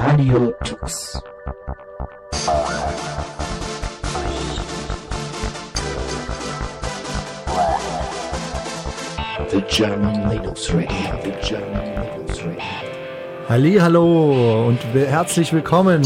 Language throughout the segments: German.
Radio Tux. The German Linux Radio. The German Linux Radio. Hallihallo und herzlich willkommen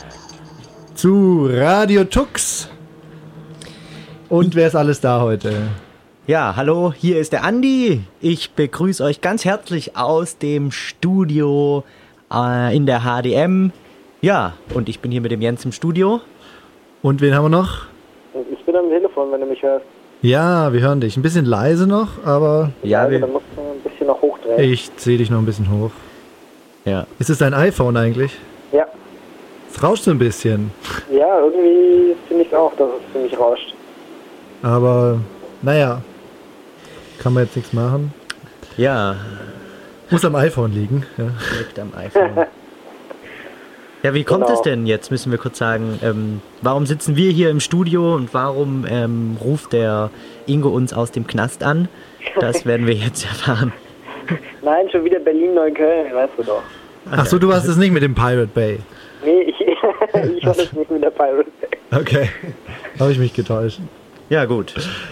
zu Radio Tux. Und wer ist alles da heute? Ja, hallo, hier ist der Andi. Ich begrüße euch ganz herzlich aus dem Studio in der HDM. Ja, und ich bin hier mit dem Jens im Studio. Und wen haben wir noch? Ich bin am Telefon, wenn du mich hörst. Ja, wir hören dich. Ein bisschen leise noch, aber Ja, Also, dann musst du ein bisschen noch hochdrehen. ich ziehe dich noch ein bisschen hoch. Ja. Ist es dein iPhone eigentlich? Ja. Es rauscht so ein bisschen. Ja, irgendwie finde ich auch, dass es ziemlich rauscht. Aber naja, kann man jetzt nichts machen. Ja, Muss am iPhone liegen. Ja. direkt am iPhone. Ja, wie kommt Genau. es denn jetzt, müssen wir kurz sagen, warum sitzen wir hier im Studio und warum ruft der Ingo uns aus dem Knast an? Das werden wir jetzt erfahren. Nein, schon wieder Berlin-Neukölln, weißt du doch. Ach so, du hast es nicht mit dem Pirate Bay. Nee, ich war das nicht mit der Pirate Bay. Okay, habe ich mich getäuscht. Ja, gut.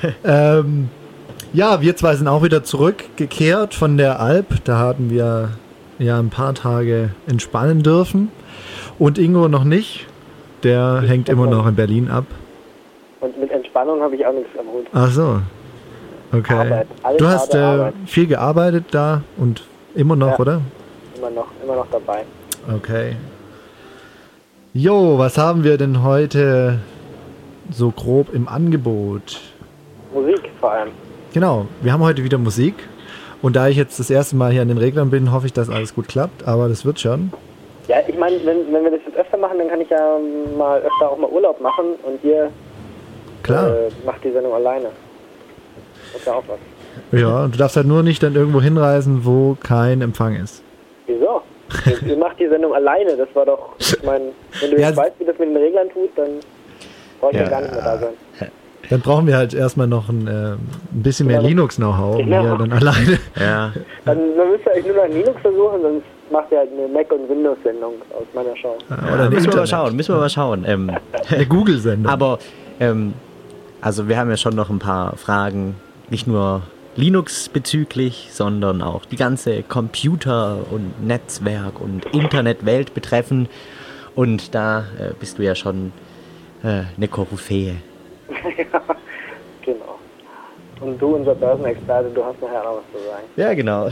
Ja, wir zwei sind auch wieder zurückgekehrt von der Alp. Da hatten wir ja ein paar Tage entspannen dürfen. Und Ingo noch nicht. Der hängt immer noch in Berlin ab. Und mit Entspannung habe ich auch nichts am Hut. Ach so. Okay. Arbeit. Alles Du hast harte Arbeit. viel gearbeitet da und immer noch, Ja. oder? Immer noch dabei. Okay. Jo, was haben wir denn heute so grob im Angebot? Musik vor allem. Genau, wir haben heute wieder Musik. Und da ich jetzt das erste Mal hier an den Reglern bin, hoffe ich, dass alles gut klappt. Aber das wird schon. Ja, ich meine, wenn wir das jetzt öfter machen, dann kann ich ja mal öfter auch mal Urlaub machen und ihr Klar. macht die Sendung alleine. Das ist ja auch was. Ja, und du darfst halt nur nicht dann irgendwo hinreisen, wo kein Empfang ist. Wieso? Ihr macht die Sendung alleine, das war doch, ich meine, wenn du Ja, jetzt weißt, wie das mit den Reglern tut, dann brauche ich ja Ja. gar nicht mehr da sein. Dann brauchen wir halt erstmal noch ein bisschen mehr Genau. Linux-Know-how, um Genau. hier dann alleine. Ja, Dann müsst ihr euch nur noch Linux versuchen, sonst macht ihr halt eine Mac- und Windows-Sendung aus meiner Show. Oder ein müssen wir Internet. mal schauen. Eine Google-Sendung. Aber, also wir haben ja schon noch ein paar Fragen, nicht nur Linux bezüglich, sondern auch die ganze Computer- und Netzwerk- und Internetwelt betreffen. Und da bist du ja schon eine Koryphäe. Ja, genau. Und du, unser Börsenexperte, du hast nachher noch was zu sagen. Ja, genau.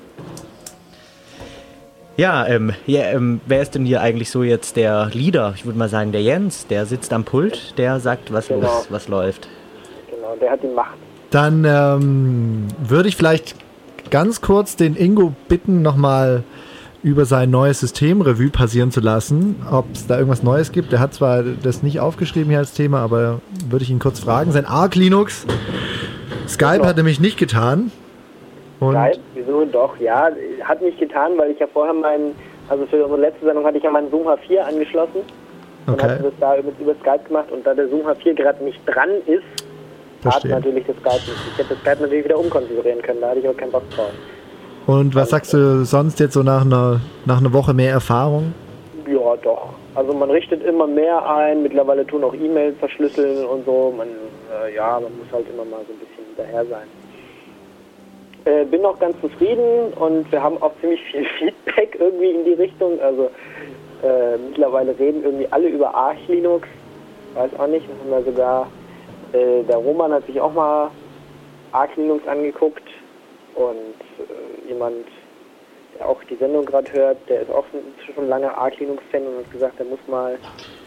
Ja, wer ist denn hier eigentlich so jetzt der Leader? Ich würde mal sagen, der Jens, der sitzt am Pult, der sagt, was Genau. los, was läuft. Genau, der hat die Macht. Dann würde ich vielleicht ganz kurz den Ingo bitten, nochmal über sein neues System Revue passieren zu lassen, ob es da irgendwas Neues gibt. Der hat zwar das nicht aufgeschrieben hier als Thema, aber würde ich ihn kurz fragen. Sein Arc Linux. Skype hat nämlich nicht getan. Und Skype, wieso doch? Ja, hat nicht getan, weil ich ja vorher also für unsere letzte Sendung hatte ich ja meinen Zoom H4 angeschlossen. Und okay, hatte das da über Skype gemacht und da der Zoom H4 gerade nicht dran ist, hat verstehe. natürlich das Skype nicht. Ich hätte das Skype natürlich wieder umkonfigurieren können, da hatte ich auch keinen Bock drauf. Und was sagst du sonst jetzt so nach einer Woche mehr Erfahrung? Ja, doch. Also man richtet immer mehr ein, mittlerweile tun auch E-Mails verschlüsseln und so. Man muss halt immer mal so ein bisschen hinterher sein. Bin auch ganz zufrieden und wir haben auch ziemlich viel Feedback irgendwie in die Richtung. Also mittlerweile reden irgendwie alle über Arch Linux. Weiß auch nicht, wir haben ja sogar, der Roman hat sich auch mal Arch Linux angeguckt und jemand, der auch die Sendung gerade hört, der ist auch schon lange Arch Linux Fan und hat gesagt, der muss mal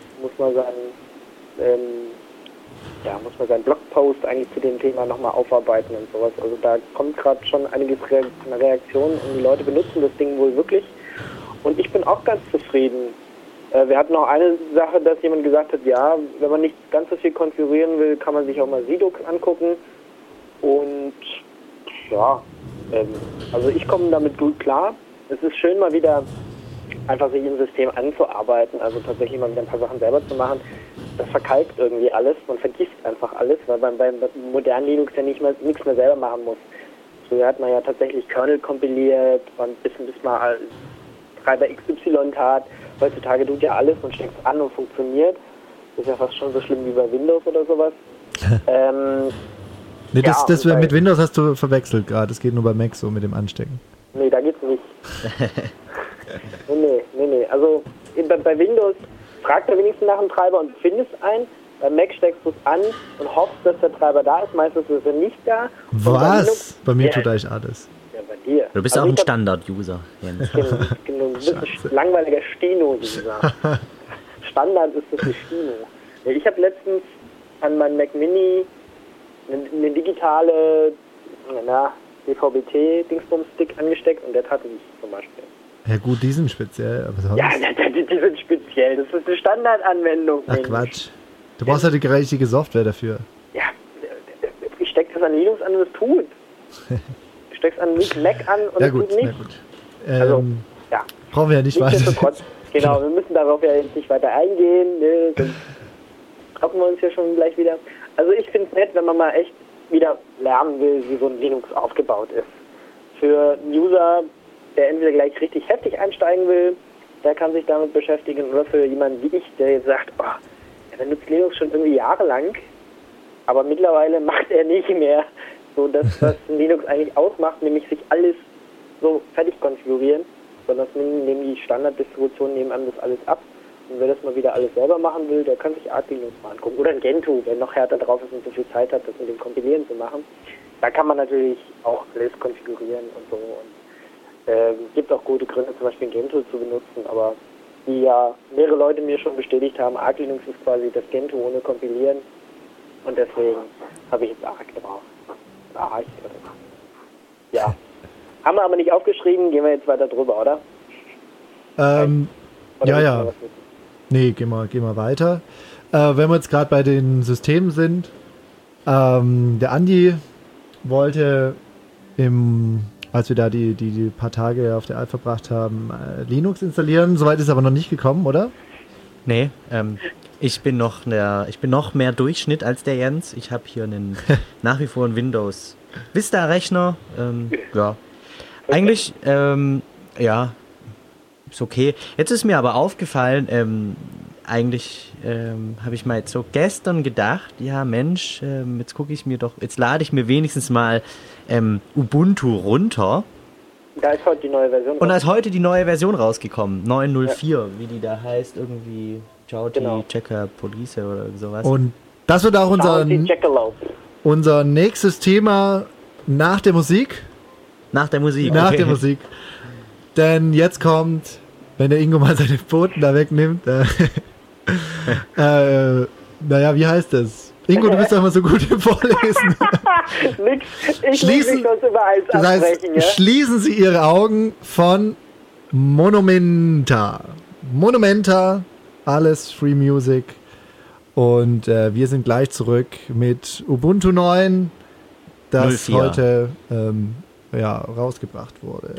seinen Blogpost eigentlich zu dem Thema nochmal aufarbeiten und sowas. Also da kommt gerade schon einiges Reaktionen und die Leute benutzen das Ding wohl wirklich. Und ich bin auch ganz zufrieden. Wir hatten auch eine Sache, dass jemand gesagt hat, ja, wenn man nicht ganz so viel konfigurieren will, kann man sich auch mal Sidux angucken. Und ja, also ich komme damit gut klar. Es ist schön, mal wieder einfach sich im System anzuarbeiten, also tatsächlich mal wieder ein paar Sachen selber zu machen. Das verkalkt irgendwie alles, man vergisst einfach alles, weil man beim modernen Linux ja nichts mehr selber machen muss. Früher hat man ja tatsächlich Kernel kompiliert und bis mal Treiber XY tat. heutzutage tut ja alles und steckt an und funktioniert. Das ist ja fast schon so schlimm wie bei Windows oder sowas. Nee, das Ja, mit Windows hast du verwechselt gerade. Das geht nur bei Mac so mit dem Anstecken. Nee, da geht's nicht. Nee. Also bei Windows fragt er wenigstens nach dem Treiber und findest einen. Bei Mac steckst du es an und hoffst, dass der Treiber da ist. Meistens ist er nicht da. Und Was? Bei mir Ja. tut eigentlich alles. Ja, bei dir. Du bist Also auch ein ich hab- Standard-User, Jens. Genau, du bist ein langweiliger Steno-User. Standard ist das ein Steno. Ja, ich habe letztens an meinen Mac Mini eine digitale DVB-T-Dingsbums-Stick angesteckt und der tat nicht zum Beispiel. Ja gut, die sind speziell, aber sonst... Ja, die sind speziell. Das ist eine Standardanwendung. Ach Mensch. Quatsch. Du brauchst ja die richtige Software dafür. Ja, ich stecke das an Linux an und es tut. Du steckst an Mac an und Ja es gut, tut na nicht. gut. Also, ja. Brauchen wir ja nicht weiter. Nichtsdestotrotz, genau, wir müssen darauf ja jetzt nicht weiter eingehen, ne, sonst trocken wir uns ja schon gleich wieder. Also ich finde es nett, wenn man mal echt wieder lernen will, wie so ein Linux aufgebaut ist. Für einen User, der entweder gleich richtig heftig einsteigen will, der kann sich damit beschäftigen, oder für jemanden wie ich, der jetzt sagt, oh, der nutzt Linux schon irgendwie jahrelang, aber mittlerweile macht er nicht mehr so das, was ein Linux eigentlich ausmacht, nämlich sich alles so fertig konfigurieren, sondern nehmen die Standarddistributionen nehmen das alles ab. Und wer das mal wieder alles selber machen will, der kann sich Arch Linux mal angucken. Oder ein Gentoo, wer noch härter drauf ist und so viel Zeit hat, das mit dem Kompilieren zu machen. Da kann man natürlich auch alles konfigurieren und so. Und gibt auch gute Gründe, zum Beispiel ein Gentoo zu benutzen, aber die ja mehrere Leute mir schon bestätigt haben, Arch Linux ist quasi das Gentoo ohne Kompilieren. Und deswegen habe ich jetzt Arch drauf. Arch. Ja. Haben wir aber nicht aufgeschrieben, gehen wir jetzt weiter drüber, oder? Oder Ja. willst du noch was wissen? Nee, geh mal weiter. Wenn wir jetzt gerade bei den Systemen sind, der Andi wollte als wir da die paar Tage auf der Alp verbracht haben, Linux installieren. Soweit ist aber noch nicht gekommen, oder? Nee, ich bin noch mehr Durchschnitt als der Jens. Ich habe hier nach wie vor einen Windows Vista Rechner. Ja, eigentlich, ja, ist okay. Jetzt ist mir aber aufgefallen, eigentlich habe ich mal jetzt so gestern gedacht, ja Mensch, jetzt lade ich mir wenigstens mal Ubuntu runter. Da ist heute die neue Version. Und da ist heute die neue Version rausgekommen, 9.04, wie die da heißt, irgendwie Jauti, Genau. Checker, Police oder sowas. Und das wird auch unser nächstes Thema nach der Musik. Nach der Musik. Nach okay. der Musik. Denn jetzt kommt, wenn der Ingo mal seine Pfoten da wegnimmt, naja, wie heißt das? Ingo, du bist doch immer so gut im Vorlesen. Nix, ich muss mich sonst über eins Das heißt, abbrechen, ja? schließen Sie Ihre Augen von Monumenta. Monumenta, alles Free Music. Und wir sind gleich zurück mit Ubuntu 9, das 04. heute rausgebracht wurde.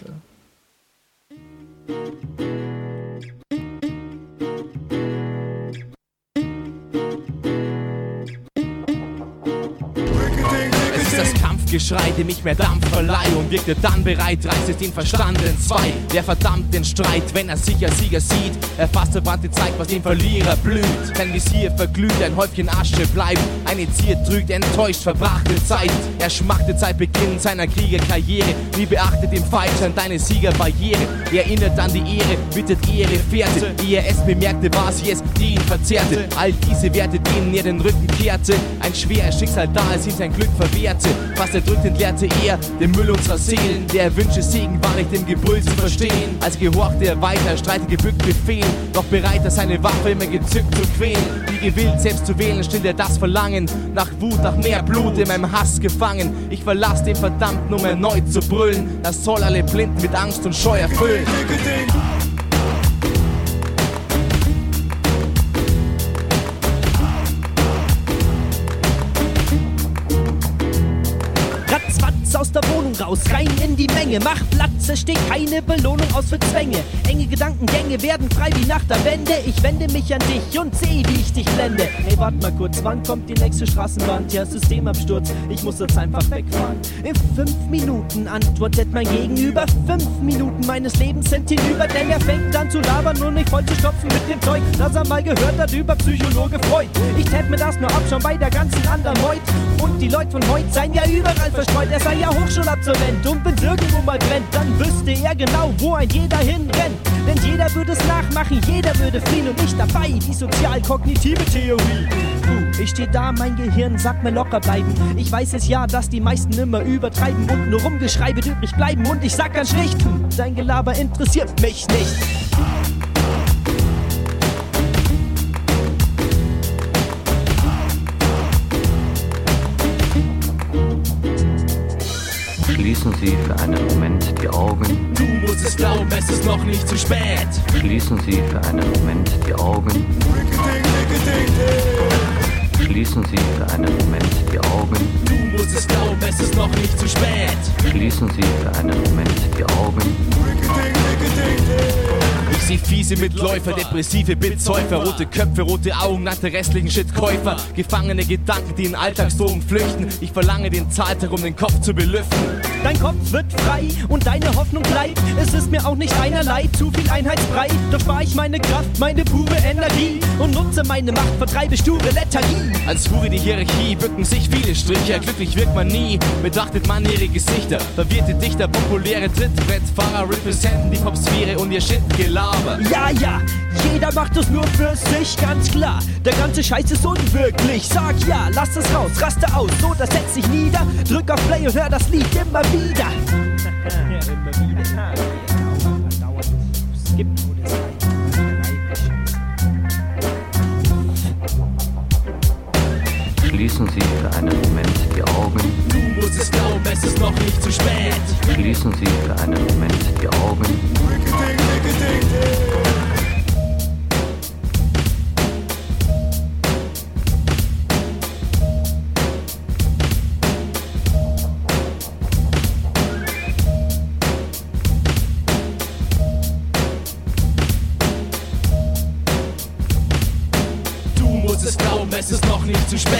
Es ist das Kampfgeschrei, dem ich mehr Dampf verleihe und wirkte dann bereit, reißt es den Verstand entzwei. Wer verdammt den Streit, wenn er sich als Sieger sieht? Er fasst verbrannte Zeit, was dem Verlierer blüht. Sein Visier verglüht, ein Häufchen Asche bleibt. Eine Zier trügt enttäuscht verbrachte Zeit. Er schmachtet seit Beginn seiner Kriegerkarriere. Nie beachtet im Feind scheint deine Siegerbarriere. Er erinnert an die Ehre, bittet ihre Fährte. Ehe er es bemerkte, war sie es, die ihn verzerrte. All diese Werte, denen er den Rücken kehrte. Ein schweres Schicksal da, es ihm sein Glück verwehrte. Fast erdrückt entleerte er den Müll unserer Seelen. Der erwünschte Segen war nicht im Gebrüll zu verstehen. Als gehorchte er weiter, streitet gebückt Befehl. Doch bereit, er seine Waffe immer gezückt zu quälen. Wie gewillt, selbst zu wählen, stillt er das Verlangen. Nach Wut, nach mehr Blut, in meinem Hass gefangen. Ich verlass den Verdammten, um erneut zu brüllen. Das soll alle Blinden mit Angst und Scheu erfüllen. Ratzfatz aus der Wohnung raus, rein in die Menge. Mach Platz, es steht keine Belohnung aus für Zwänge. Enge Gedankengänge werden frei wie nach der Wende. Ich wende mich an dich und seh, wie ich dich blende. Hey, warte mal kurz, wann kommt die nächste Straßenbahn? Tja, Systemabsturz, ich muss jetzt einfach wegfahren. In 5 Minuten antwortet mein Gegenüber. 5 Minuten meines Lebens sind hinüber, denn er fängt an zu labern und mich voll zu stopfen mit dem Zeug, das er mal gehört hat über Psychologe Freud. Ich tät mir das nur ab, schon bei der ganzen anderen Meut. Und die Leute von heute seien ja überall verstreut. Er sei ja Hochschulabsolvent und wenn's irgendwo mal brennt, dann wüsste er genau, wo ein jeder hinrennt. Denn jeder würde es nachmachen, jeder würde fliehen und ich dabei, die sozial-kognitive Theorie. Ich steh da, mein Gehirn sagt mir locker bleiben. Ich weiß es ja, dass die meisten immer übertreiben und nur Rumgeschrei wird übrig bleiben. Und ich sag ganz schlicht, dein Gelaber interessiert mich nicht. Schließen Sie für einen Moment die Augen. Du musst es glauben, es ist noch nicht zu spät. Schließen Sie für einen Moment die Augen. Schließen Sie für einen Moment die Augen. Du musst es glauben, es ist noch nicht zu spät. Schließen Sie für einen Moment die Augen. Ich seh fiese Mitläufer, depressive Bitsäufer, rote Köpfe, rote Augen nach der restlichen Shitkäufer. Gefangene Gedanken, die in Alltagsdrogen flüchten. Ich verlange den Zahltag, um den Kopf zu belüften. Dein Kopf wird frei und deine Hoffnung bleibt. Es ist mir auch nicht einerlei, zu viel Einheitsbrei. Doch spar ich meine Kraft, meine pure Energie und nutze meine Macht, vertreibe sture Lethargie. Als Hure die Hierarchie bücken sich viele Striche. Glücklich wird man nie, betrachtet man ihre Gesichter. Verwirrte Dichter, populäre Trittbrettfahrer representen die Popsphäre und ihr Shit-Gelaber. Ja, jeder macht es nur für sich, ganz klar. Der ganze Scheiß ist unwirklich. Sag ja, lass es raus, raste aus, so, das setzt sich nieder. Drück auf Play und hör das Lied immer wieder. Schließen Sie für einen Moment die Augen. Du musst es glauben, es ist noch nicht zu spät. Schließen Sie für einen Moment die Augen. Du musst es glauben, es ist noch nicht zu spät.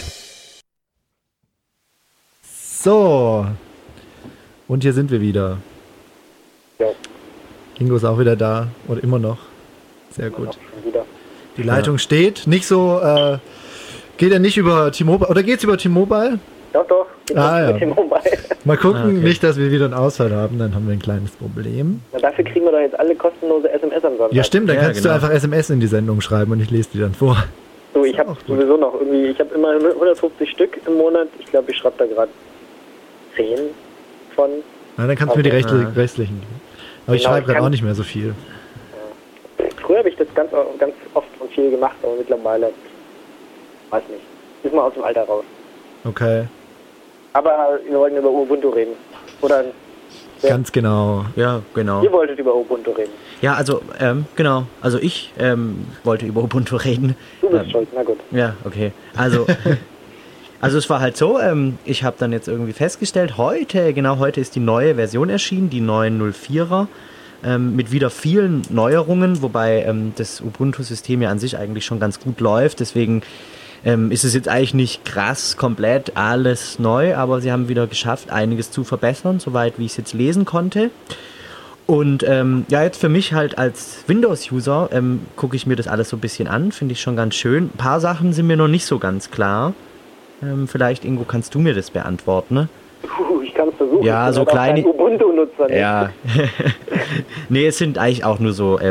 So. Und hier sind wir wieder. Ja, Ingo ist auch wieder da. Oder immer noch. Sehr gut. schon wieder. Die Leitung steht. Nicht so, geht er nicht über T-Mobile. Oder geht's über T-Mobile? Doch. Ja. Mit dem Mobile. Mal gucken, Okay. nicht, dass wir wieder einen Ausfall haben. Dann haben wir ein kleines Problem. Na, dafür kriegen wir doch jetzt alle kostenlose SMS am Sonntag. Ja, stimmt. Dann Ja, kannst genau. du einfach SMS in die Sendung schreiben und ich lese die dann vor. So, ich habe auch gut. sowieso noch irgendwie, ich habe immer 150 Stück im Monat. Ich glaube, ich schreibe da gerade 10 von. Na, dann kannst du mir die Okay. restlichen geben. Aber ich Genau, schreibe ich gerade kann- auch nicht mehr so viel. Früher habe ich das ganz oft und viel gemacht, aber mittlerweile, weiß nicht, ist mal aus dem Alter raus. Okay. Aber wir wollten über Ubuntu reden. Oder Ja. Ganz genau. Ja, genau. ihr wolltet über Ubuntu reden. Ja, also, genau. Also ich wollte über Ubuntu reden. Du bist schuld, na gut. Ja, okay. Also, also es war halt so, ich habe dann jetzt irgendwie festgestellt, heute ist die neue Version erschienen, die 9.04er, mit wieder vielen Neuerungen, wobei das Ubuntu-System ja an sich eigentlich schon ganz gut läuft, deswegen ist es jetzt eigentlich nicht krass komplett alles neu, aber sie haben wieder geschafft, einiges zu verbessern, soweit wie ich es jetzt lesen konnte. Und ja, jetzt für mich halt als Windows-User gucke ich mir das alles so ein bisschen an, finde ich schon ganz schön. Ein paar Sachen sind mir noch nicht so ganz klar. Vielleicht, Ingo, kannst du mir das beantworten, ne? Ich kann es versuchen. Ja, Ich bin so halt auch kleine- kein Ubuntu-Nutzer. Ne? Ja. Nee, es sind eigentlich auch nur so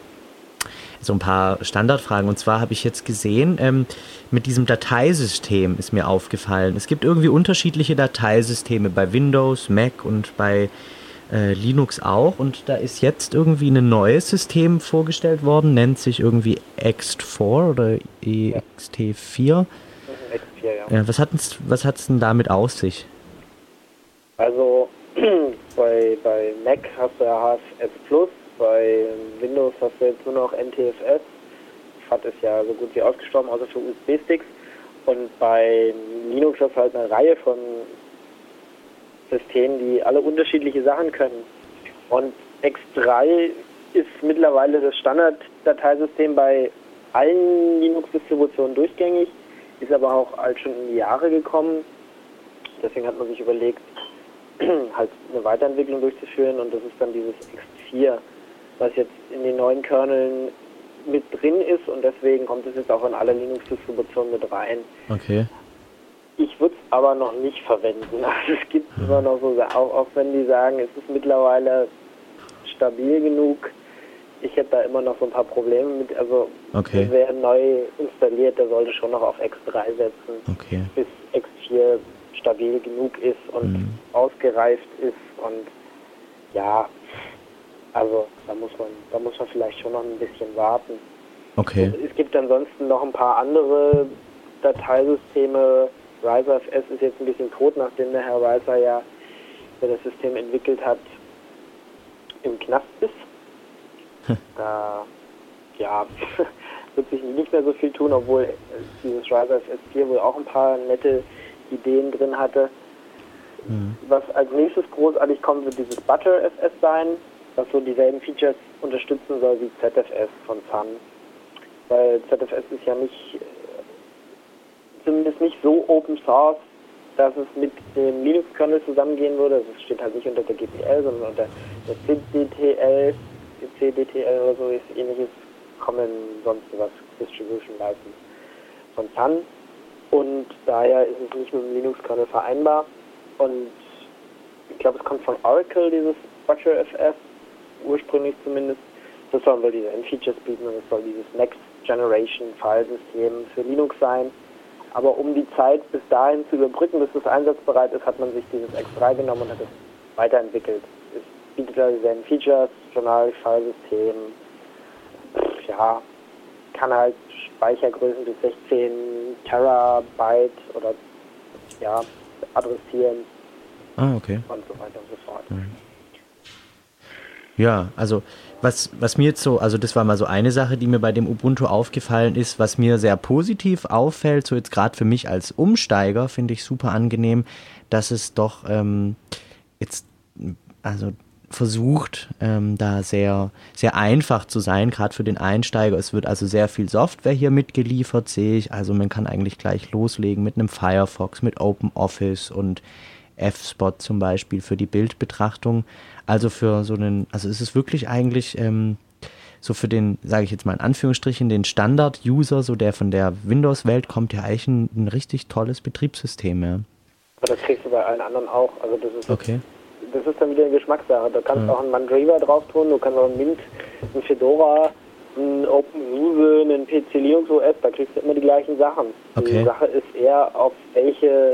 ein paar Standardfragen. Und zwar habe ich jetzt gesehen, mit diesem Dateisystem ist mir aufgefallen. Es gibt irgendwie unterschiedliche Dateisysteme bei Windows, Mac und bei Linux auch. Und da ist jetzt irgendwie ein neues System vorgestellt worden, nennt sich irgendwie ext4 oder ext4. XP, ja. Ja, was hat's denn damit auf sich? Also bei Mac hast du ja HFS Plus, bei Windows hast du jetzt nur noch NTFS. FAT ist ja so gut wie ausgestorben, außer für USB-Sticks. Und bei Linux hast du halt eine Reihe von Systemen, die alle unterschiedliche Sachen können. Und X3 ist mittlerweile das Standarddateisystem bei allen Linux-Distributionen durchgängig, ist aber auch halt schon in die Jahre gekommen. Deswegen hat man sich überlegt, halt eine Weiterentwicklung durchzuführen, und das ist dann dieses X4, was jetzt in den neuen Kerneln mit drin ist, und deswegen kommt es jetzt auch in alle Linux-Distributionen mit rein. Okay. Ich würde es aber noch nicht verwenden. Also es gibt immer noch so, auch wenn die sagen, es ist mittlerweile stabil genug, ich hätte da immer noch so ein paar Probleme mit. Also Okay. wer neu installiert, der sollte schon noch auf X3 setzen, Okay. bis X4 stabil genug ist und ausgereift ist. Und ja, also da muss man vielleicht schon noch ein bisschen warten. Okay. Es gibt ansonsten noch ein paar andere Dateisysteme. RiserFS ist jetzt ein bisschen tot, nachdem der Herr Reiser ja, der das System entwickelt hat, im Knast ist. Da ja, wird sich nicht mehr so viel tun, obwohl dieses RiserFS 4 wohl auch ein paar nette Ideen drin hatte. Was als nächstes großartig kommt, wird dieses ButterFS sein, was so dieselben Features unterstützen soll wie ZFS von Sun. Weil ZFS ist ja nicht, zumindest nicht so Open Source, dass es mit dem Linux-Kernel zusammengehen würde. Also es steht halt nicht unter der GPL, sondern unter der CDTL oder so, ist ähnliches Common sonst was Distribution License von Sun. Und daher ist es nicht mit dem Linux-Kernel vereinbar. Und ich glaube, es kommt von Oracle, dieses ButterFS, ursprünglich zumindest. Das soll wohl diese Features bieten, und es soll dieses Next Generation File-System für Linux sein. Aber um die Zeit bis dahin zu überbrücken, bis es einsatzbereit ist, hat man sich dieses X3 genommen und hat es weiterentwickelt. Es bietet da dieselben Features, Journal-File-System, ja, kann halt Speichergrößen bis 16 Terabyte oder ja, adressieren. Ah, okay. Und so weiter und so fort. Ja, also was mir jetzt so, also das war mal so eine Sache, die mir bei dem Ubuntu aufgefallen ist, was mir sehr positiv auffällt, so jetzt gerade für mich als Umsteiger, finde ich super angenehm, dass es doch jetzt also versucht, da sehr, sehr einfach zu sein, gerade für den Einsteiger. Es wird also sehr viel Software hier mitgeliefert, sehe ich. Also man kann eigentlich gleich loslegen mit einem Firefox, mit OpenOffice und F-Spot zum Beispiel für die Bildbetrachtung. Also für so einen, also es ist wirklich eigentlich so für den, sage ich jetzt mal in Anführungsstrichen, den Standard-User, so der von der Windows-Welt kommt, ja eigentlich ein richtig tolles Betriebssystem, ja. Aber das kriegst du bei allen anderen auch. Also das ist Okay. Das ist dann wieder eine Geschmackssache. Da kannst du auch einen Mandriva drauf tun, du kannst auch einen Mint, einen Fedora, einen OpenSUSE, einen PC Linux OS, da kriegst du immer die gleichen Sachen. Okay. Die Sache ist eher, auf welche,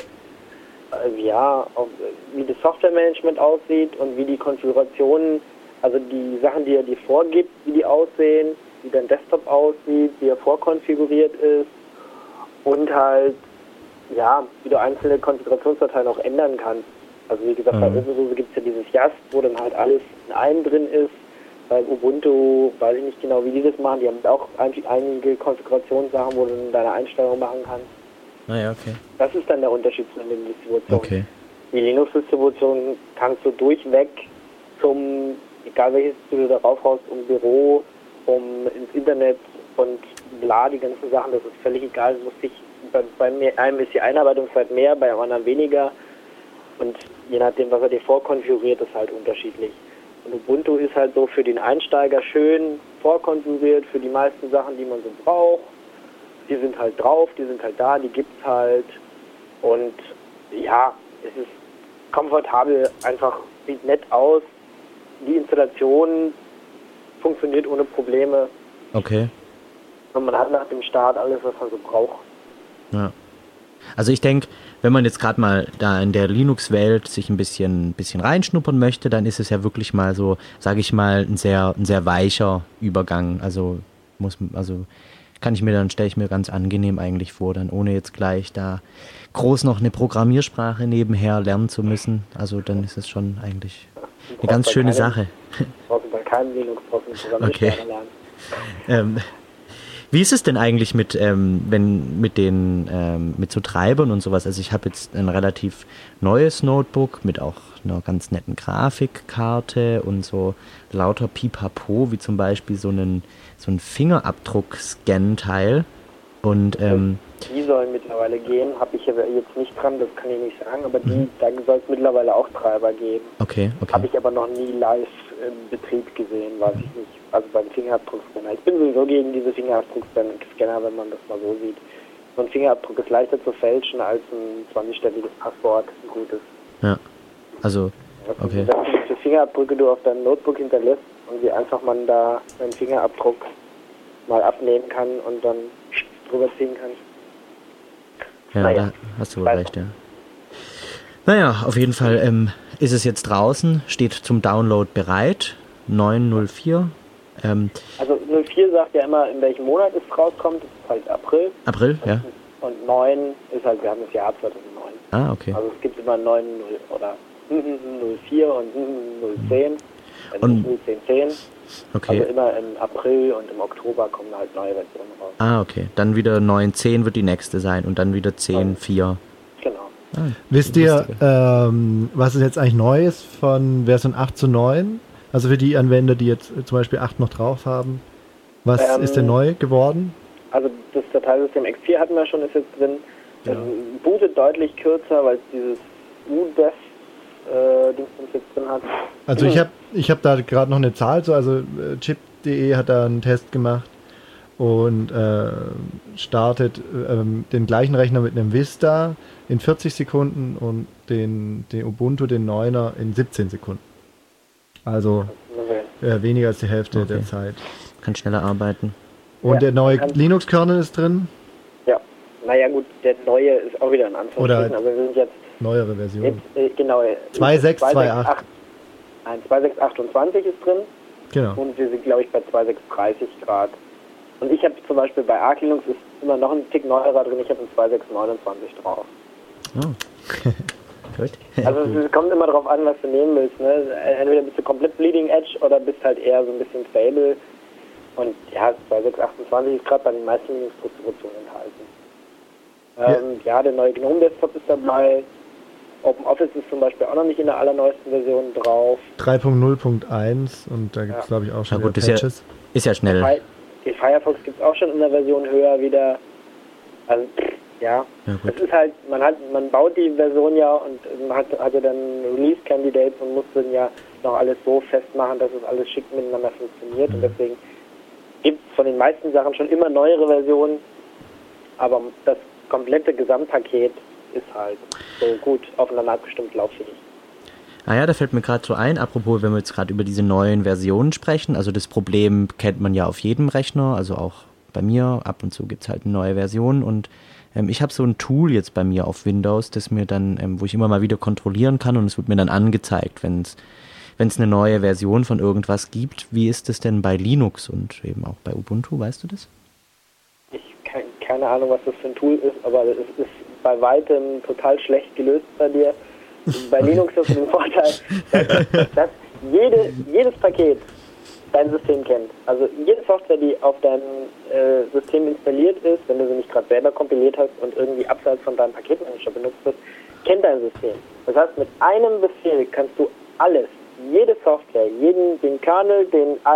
wie das Softwaremanagement aussieht und wie die Konfigurationen, also die Sachen, die er dir vorgibt, wie die aussehen, wie dein Desktop aussieht, wie er vorkonfiguriert ist und halt, ja, wie du einzelne Konfigurationsdateien auch ändern kannst. Also wie gesagt, bei OpenSUSE gibt es ja dieses YAST, wo dann halt alles in einem drin ist. Bei Ubuntu weiß ich nicht genau, wie die das machen. Die haben auch einige Konfigurationssachen, wo du dann deine Einstellungen machen kannst. Naja, okay. Das ist dann der Unterschied zwischen den Distributionen. Okay. Die Linux-Distribution kannst du durchweg egal welches du da raufhaust, Büro, ins Internet und bla, die ganzen Sachen, das ist völlig egal. Das muss sich, bei einem ist die Einarbeitungszeit mehr, bei einem anderen weniger. Und je nachdem, was er dir vorkonfiguriert, ist halt unterschiedlich. Und Ubuntu ist halt so für den Einsteiger schön vorkonfiguriert, für die meisten Sachen, die man so braucht. Die sind halt drauf, die sind halt da, die gibt's halt. Und ja, es ist komfortabel, einfach sieht nett aus. Die Installation funktioniert ohne Probleme. Okay. Und man hat nach dem Start alles, was man so braucht. Ja. Also ich denke, wenn man jetzt gerade mal da in der Linux-Welt sich ein bisschen reinschnuppern möchte, dann ist es ja wirklich mal so, sage ich mal, ein sehr weicher Übergang. Also stelle ich mir ganz angenehm eigentlich vor, dann ohne jetzt gleich da groß noch eine Programmiersprache nebenher lernen zu müssen. Also dann ist es schon eigentlich eine ganz schöne Sache. Brauchst du bei keinem Linux eine Programmiersprache lernen. Wie ist es denn eigentlich mit so Treibern und sowas? Also ich habe jetzt ein relativ neues Notebook mit auch einer ganz netten Grafikkarte und so lauter Pipapo, wie zum Beispiel so ein Fingerabdruck-Scan-Teil. Und die sollen mittlerweile gehen, habe ich jetzt nicht dran, das kann ich nicht sagen, aber da soll es mittlerweile auch Treiber geben. Okay. Habe ich aber noch nie live im Betrieb gesehen, weiß ich nicht. Also beim Fingerabdruckscanner. Ich bin sowieso gegen diese Fingerabdruckscanner, wenn man das mal so sieht. So ein Fingerabdruck ist leichter zu fälschen als ein 20-stelliges Passwort, ein gutes. Ja, also, okay. Wie viele Fingerabdrücke du auf deinem Notebook hinterlässt und wie einfach man da einen Fingerabdruck mal abnehmen kann und dann drüber ziehen kann. Ja, naja, da hast du wohl recht, ja. Naja, auf jeden Fall ist es jetzt draußen, steht zum Download bereit, 9.04. Also 04 sagt ja immer, in welchem Monat es rauskommt, das ist halt April. April, ja. Und 9 ist halt, wir haben das Jahr 2009. Ah, okay. Also es gibt immer 9 oder 04 und 010, Und 010. okay. Also immer im April und im Oktober kommen halt neue Versionen raus. Ah, okay. Dann wieder 9.10 wird die nächste sein und dann wieder 10.4. Genau. Ah, Wisst ihr, was ist jetzt eigentlich Neues von Version 8 zu 9? Also für die Anwender, die jetzt zum Beispiel 8 noch drauf haben. Was ist denn neu geworden? Also das Dateisystem X4 hatten wir schon, ist jetzt drin. Ja. Bootet deutlich kürzer, weil es dieses UDEF-Ding jetzt drin hat. Also ich hab da gerade noch eine Zahl zu, also chip.de hat da einen Test gemacht und startet den gleichen Rechner mit einem Vista in 40 Sekunden und den Ubuntu, den 9er, in 17 Sekunden. Also weniger als die Hälfte der Zeit. Kann schneller arbeiten. Und der neue Linux-Kernel ist drin? Ja, naja gut, der neue ist auch wieder ein Anführungsstrichen, aber wir sind jetzt neuere Version. Jetzt, genau. 2.6.2.8. Nein, 2.6.28 ist drin. Genau. Und wir sind, glaube ich, bei 2.6.30 Grad. Und ich habe zum Beispiel bei Arch Linux ist immer noch ein Tick neuerer drin, ich habe ein 2.6.29 drauf. Oh. Gut. Also es kommt immer darauf an, was du nehmen willst. Ne? Entweder bist du komplett Bleeding Edge oder bist halt eher so ein bisschen Fable. Und ja, 2.6.28 ist gerade bei den meisten Linux-Distributionen enthalten. Ja, der neue GNOME Desktop ist dabei. OpenOffice ist zum Beispiel auch noch nicht in der allerneuesten Version drauf. 3.0.1 und da gibt es glaube ich auch schon Patches. Ist ja schnell. Die Firefox gibt es auch schon in der Version höher wieder. Also ja, es ist halt, man baut die Version ja und man hat ja dann Release-Candidates und muss dann ja noch alles so festmachen, dass es alles schick miteinander funktioniert und deswegen gibt es von den meisten Sachen schon immer neuere Versionen, aber das komplette Gesamtpaket ist halt so gut aufeinander abgestimmt lauffähig. Ah ja, da fällt mir gerade so ein, apropos, wenn wir jetzt gerade über diese neuen Versionen sprechen, also das Problem kennt man ja auf jedem Rechner, also auch bei mir, ab und zu gibt es halt eine neue Version und ich habe so ein Tool jetzt bei mir auf Windows, das mir dann, wo ich immer mal wieder kontrollieren kann und es wird mir dann angezeigt, wenn es eine neue Version von irgendwas gibt. Wie ist es denn bei Linux und eben auch bei Ubuntu, weißt du das? Ich keine Ahnung, was das für ein Tool ist, aber es ist bei weitem total schlecht gelöst bei dir. Bei Linux hast du den Vorteil, dass jedes Paket dein System kennt. Also jede Software, die auf deinem System installiert ist, wenn du sie nicht gerade selber kompiliert hast und irgendwie abseits von deinem Paketmanager benutzt wird, kennt dein System. Das heißt, mit einem Befehl kannst du alles, jede Software, den Kernel,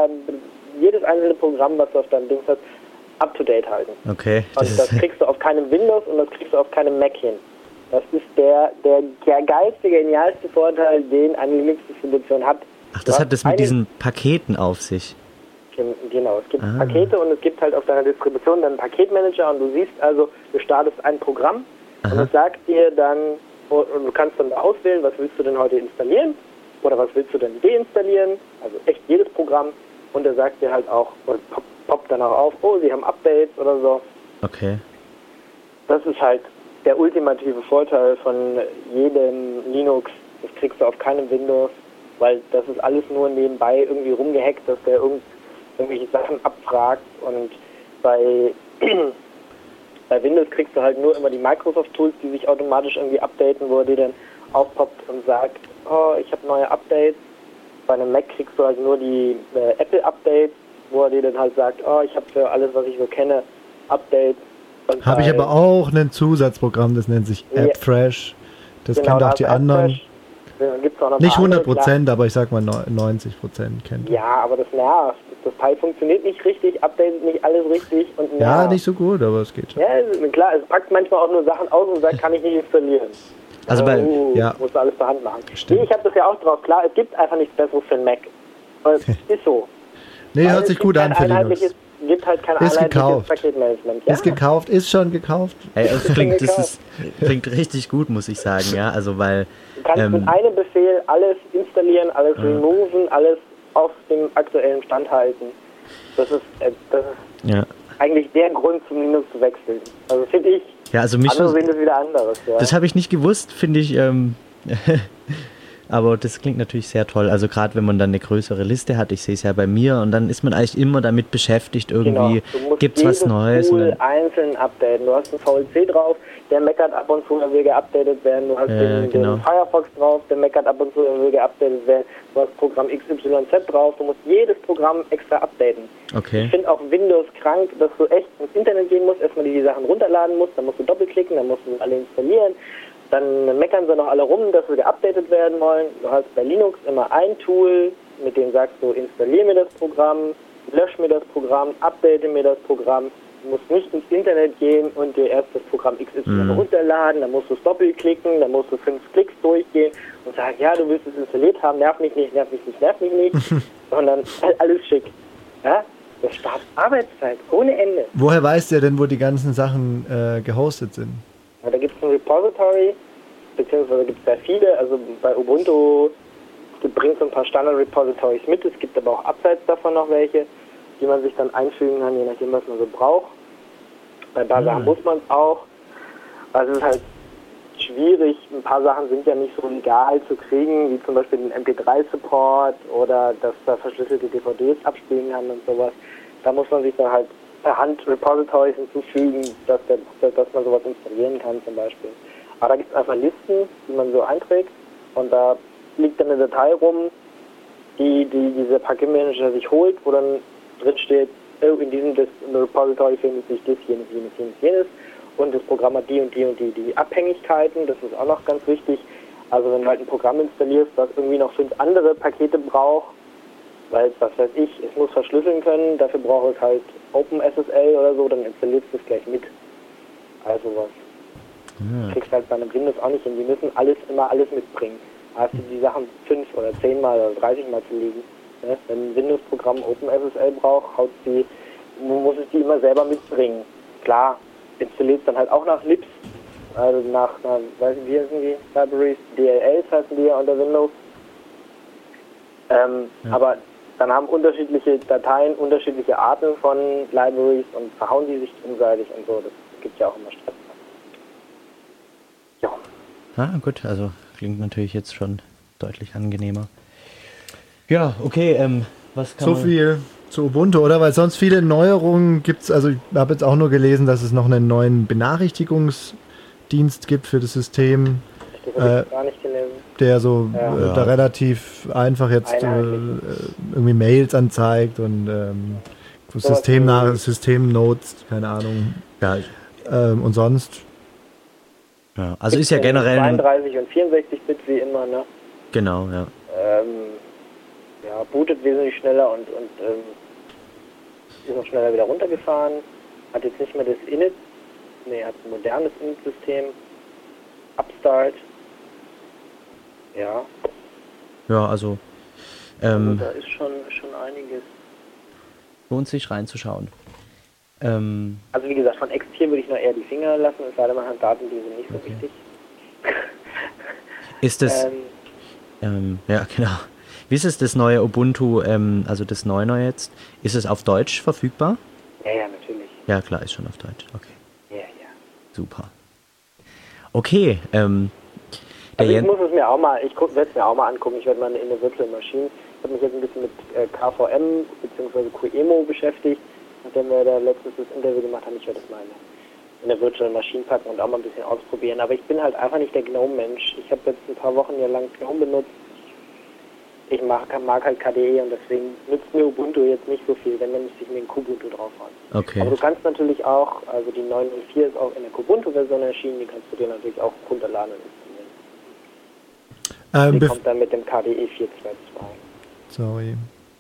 jedes einzelne Programm, was du auf deinem Ding hast, up-to-date halten. Okay. Und das kriegst du auf keinem Windows und das kriegst du auf keinem Mac hin. Das ist der geilste, genialste Vorteil, den eine Linux-Distribution hat. Ach, das hat das mit diesen Paketen auf sich. Genau, es gibt Pakete und es gibt halt auf deiner Distribution dann einen Paketmanager und du siehst also, du startest ein Programm und es sagt dir dann, und du kannst dann auswählen, was willst du denn heute installieren oder was willst du denn deinstallieren, also echt jedes Programm und er sagt dir halt auch, und poppt dann auch auf, oh, sie haben Updates oder so. Okay. Das ist halt der ultimative Vorteil von jedem Linux, das kriegst du auf keinem Windows, weil das ist alles nur nebenbei irgendwie rumgehackt, dass der irgendwelche Sachen abfragt und bei Windows kriegst du halt nur immer die Microsoft-Tools, die sich automatisch irgendwie updaten, wo dir dann aufpoppt und sagt, oh, ich habe neue Updates. Bei einem Mac kriegst du halt nur die Apple-Updates wo er dir dann halt sagt, oh, ich habe für alles, was ich so kenne, Updates. Habe ich aber auch ein Zusatzprogramm, das nennt sich Ja. AppFresh. Das Genau, kennt da auch hast die du anderen. AppFresh. Dann gibt's auch noch ein Nicht paar andere, 100%, aber ich sag mal 90% kennt. Ja, aber das nervt. Das Teil funktioniert nicht richtig, updatet nicht alles richtig und nervt. Ja, nicht so gut, aber es geht schon. Ja, klar, es packt manchmal auch nur Sachen aus und sagt, kann ich nicht installieren. Also bei- ja. Musst du alles per Hand machen. Stimmt. Nee, ich habe das ja auch drauf. Klar, es gibt einfach nichts Besseres für den Mac. Es ist so. Nee, Weil hört es sich gibt gut kein an für Linux. einheitliches- gibt halt kein Ist einheitliches gekauft. Paketmanagement. Ja? Ist gekauft, ist schon gekauft. Ey, das schon klingt gekauft. richtig gut, muss ich sagen, ja. Also weil Du kannst mit einem Befehl alles installieren, alles removen, alles auf dem aktuellen Stand halten. Das ist ja. eigentlich der Grund, zum Linux zu wechseln. Also finde ich, Ja, also mich andere sehen das wieder anderes. Ja. das habe ich nicht gewusst, finde ich. Aber das klingt natürlich sehr toll. Also gerade wenn man dann eine größere Liste hat, ich sehe es ja bei mir, und dann ist man eigentlich immer damit beschäftigt, irgendwie Du musst gibt's was jedes Neues. Tool Und dann, einzeln updaten. Du hast einen VLC drauf, der meckert ab und zu, er will geupdatet werden. Du hast den genau. Firefox drauf, der meckert ab und zu, er will geupdatet werden. Du hast Programm XYZ drauf, du musst jedes Programm extra updaten. Ich okay. finde auch Windows krank, dass du echt ins Internet gehen musst, erstmal die Sachen runterladen musst, dann musst du doppelklicken, dann musst du alle installieren. Dann meckern sie noch alle rum, dass wir geupdatet werden wollen. Du hast bei Linux immer ein Tool, mit dem sagst du, installier mir das Programm, lösch mir das Programm, update mir das Programm. Du musst nicht ins Internet gehen und dir erst das Programm XY runterladen, dann musst du es doppelklicken, dann musst du 5 Klicks durchgehen und sagen, ja, du willst es installiert haben, nerv mich nicht, nerv mich nicht, nerv mich nicht, sondern alles schick. Ja? Das spart Arbeitszeit ohne Ende. Woher weiß der denn, wo die ganzen Sachen gehostet sind? Ja, da gibt es ein Repository, beziehungsweise gibt es sehr viele, also bei Ubuntu bringt so ein paar Standard-Repositories mit, es gibt aber auch abseits davon noch welche, die man sich dann einfügen kann, je nachdem, was man so braucht. Bei ein paar Sachen muss man es auch, also es ist halt schwierig, ein paar Sachen sind ja nicht so legal zu kriegen, wie zum Beispiel den MP3-Support oder dass da verschlüsselte DVDs abspielen kann und sowas. Da muss man sich dann halt per Hand Repositories hinzufügen, dass man sowas installieren kann zum Beispiel. Aber da gibt es einfach Listen, die man so einträgt und da liegt dann eine Datei rum, die dieser Paketmanager sich holt, wo dann drin steht, oh, in diesem Repository findet sich das, jenes und das Programm hat die und die Abhängigkeiten, das ist auch noch ganz wichtig. Also wenn du halt ein Programm installierst, das irgendwie noch 5 andere Pakete braucht, weil, was weiß ich, es muss verschlüsseln können, dafür braucht es halt OpenSSL oder so, dann installierst du es gleich mit. Also was. Du kriegst halt bei einem Windows auch nicht hin, die müssen immer alles mitbringen. Da hast du die Sachen 5 oder 10 Mal oder 30 Mal zu liegen. Ne? Wenn ein Windows-Programm OpenSSL braucht, muss es die immer selber mitbringen. Klar, installiert dann halt auch nach libs, also nach weiß nicht, wie heißen die Libraries, DLLs heißen die ja unter Windows. Aber dann haben unterschiedliche Dateien unterschiedliche Arten von Libraries und verhauen die sich gegenseitig und so. Das gibt ja auch immer Stress. Ja. Ah, gut, also klingt natürlich jetzt schon deutlich angenehmer. Ja, okay, was kann So man... viel zu Ubuntu, oder? Weil sonst viele Neuerungen gibt es, also ich habe jetzt auch nur gelesen, dass es noch einen neuen Benachrichtigungsdienst gibt für das System, Das habe ich gar nicht gelesen. der so Ja. da relativ einfach jetzt Einheitlich. irgendwie Mails anzeigt und Systemnotes, keine Ahnung. Ja, Und sonst, ja, also ist ja generell... 32 und 64-Bit wie immer, ne? Genau, ja. Ja, bootet wesentlich schneller und ist auch schneller wieder runtergefahren. Hat jetzt nicht mehr das Init, hat ein modernes Init-System. Upstart. Ja, Ja, also da ist schon einiges. lohnt sich reinzuschauen. Also wie gesagt, von X-Tier würde ich noch eher die Finger lassen, es sei denn, man hat Daten, die sind nicht so wichtig. Ist das... ja, genau. Wie ist es, das neue Ubuntu, also das Neue jetzt? Ist es auf Deutsch verfügbar? Ja, natürlich. Ja, klar, ist schon auf Deutsch. Okay, Ja. super. Okay, Also ich muss es mir auch mal, werde es mir auch mal angucken, ich werde mal in der Virtual Machine, ich habe mich jetzt ein bisschen mit KVM bzw. QEMU beschäftigt, nachdem wir da letztens das Interview gemacht haben, ich werde das mal in der Virtual Machine packen und auch mal ein bisschen ausprobieren, aber ich bin halt einfach nicht der GNOME-Mensch. Ich habe jetzt ein paar Wochen lang GNOME benutzt, ich mag halt KDE und deswegen nützt mir Ubuntu jetzt nicht so viel, wenn, dann müsste ich mir ein Kubuntu draufhauen. Okay. Aber du kannst natürlich auch, also die 9.04 ist auch in der Kubuntu-Version erschienen, die kannst du dir natürlich auch runterladen und installieren. Die kommt dann mit dem KDE 4.2.2. Sorry.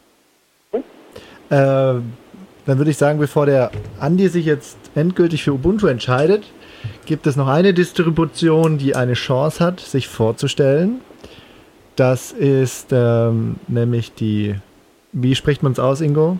Dann würde ich sagen, bevor der Andi sich jetzt endgültig für Ubuntu entscheidet, gibt es noch eine Distribution, die eine Chance hat, sich vorzustellen. Das ist nämlich die, wie spricht man es aus, Ingo?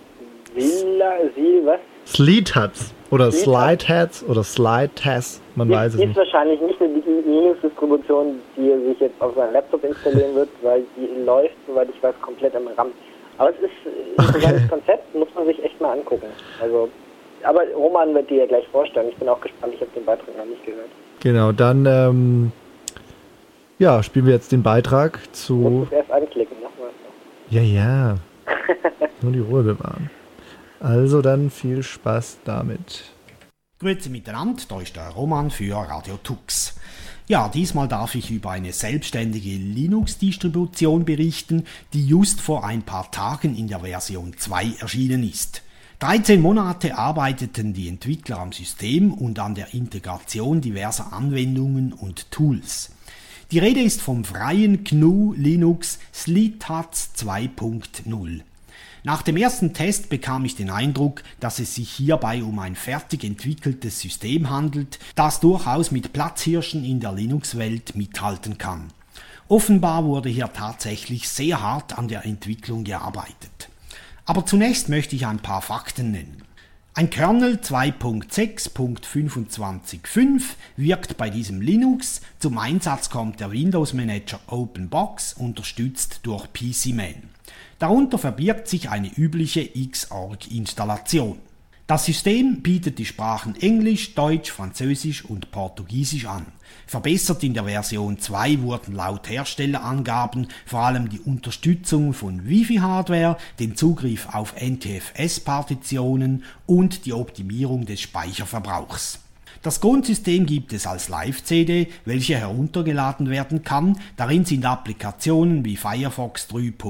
Was? Sleethats oder Slideheads oder Slideheads, man weiß es nicht. Die ist wahrscheinlich nicht eine Linux-Distribution, die er sich jetzt auf seinen Laptop installieren wird, weil die läuft, soweit ich weiß, komplett am RAM. Aber es ist ein interessantes Konzept, muss man sich echt mal angucken. Also, aber Roman wird dir ja gleich vorstellen. Ich bin auch gespannt, ich habe den Beitrag noch nicht gehört. Genau, dann spielen wir jetzt den Beitrag zu... Du musst es erst anklicken, nochmal. Ja. Nur die Ruhe bewahren. Also dann viel Spaß damit. Grüezi miteinander, da ist der Roman für Radio Tux. Ja, diesmal darf ich über eine selbstständige Linux-Distribution berichten, die just vor ein paar Tagen in der Version 2 erschienen ist. 13 Monate arbeiteten die Entwickler am System und an der Integration diverser Anwendungen und Tools. Die Rede ist vom freien GNU Linux Sleethats 2.0. Nach dem ersten Test bekam ich den Eindruck, dass es sich hierbei um ein fertig entwickeltes System handelt, das durchaus mit Platzhirschen in der Linux-Welt mithalten kann. Offenbar wurde hier tatsächlich sehr hart an der Entwicklung gearbeitet. Aber zunächst möchte ich ein paar Fakten nennen. Ein Kernel 2.6.25.5 wirkt bei diesem Linux, zum Einsatz kommt der Windows Manager OpenBox, unterstützt durch PCMan. Darunter verbirgt sich eine übliche Xorg-Installation. Das System bietet die Sprachen Englisch, Deutsch, Französisch und Portugiesisch an. Verbessert in der Version 2 wurden laut Herstellerangaben vor allem die Unterstützung von Wi-Fi-Hardware, den Zugriff auf NTFS-Partitionen und die Optimierung des Speicherverbrauchs. Das Grundsystem gibt es als Live-CD, welche heruntergeladen werden kann. Darin sind Applikationen wie Firefox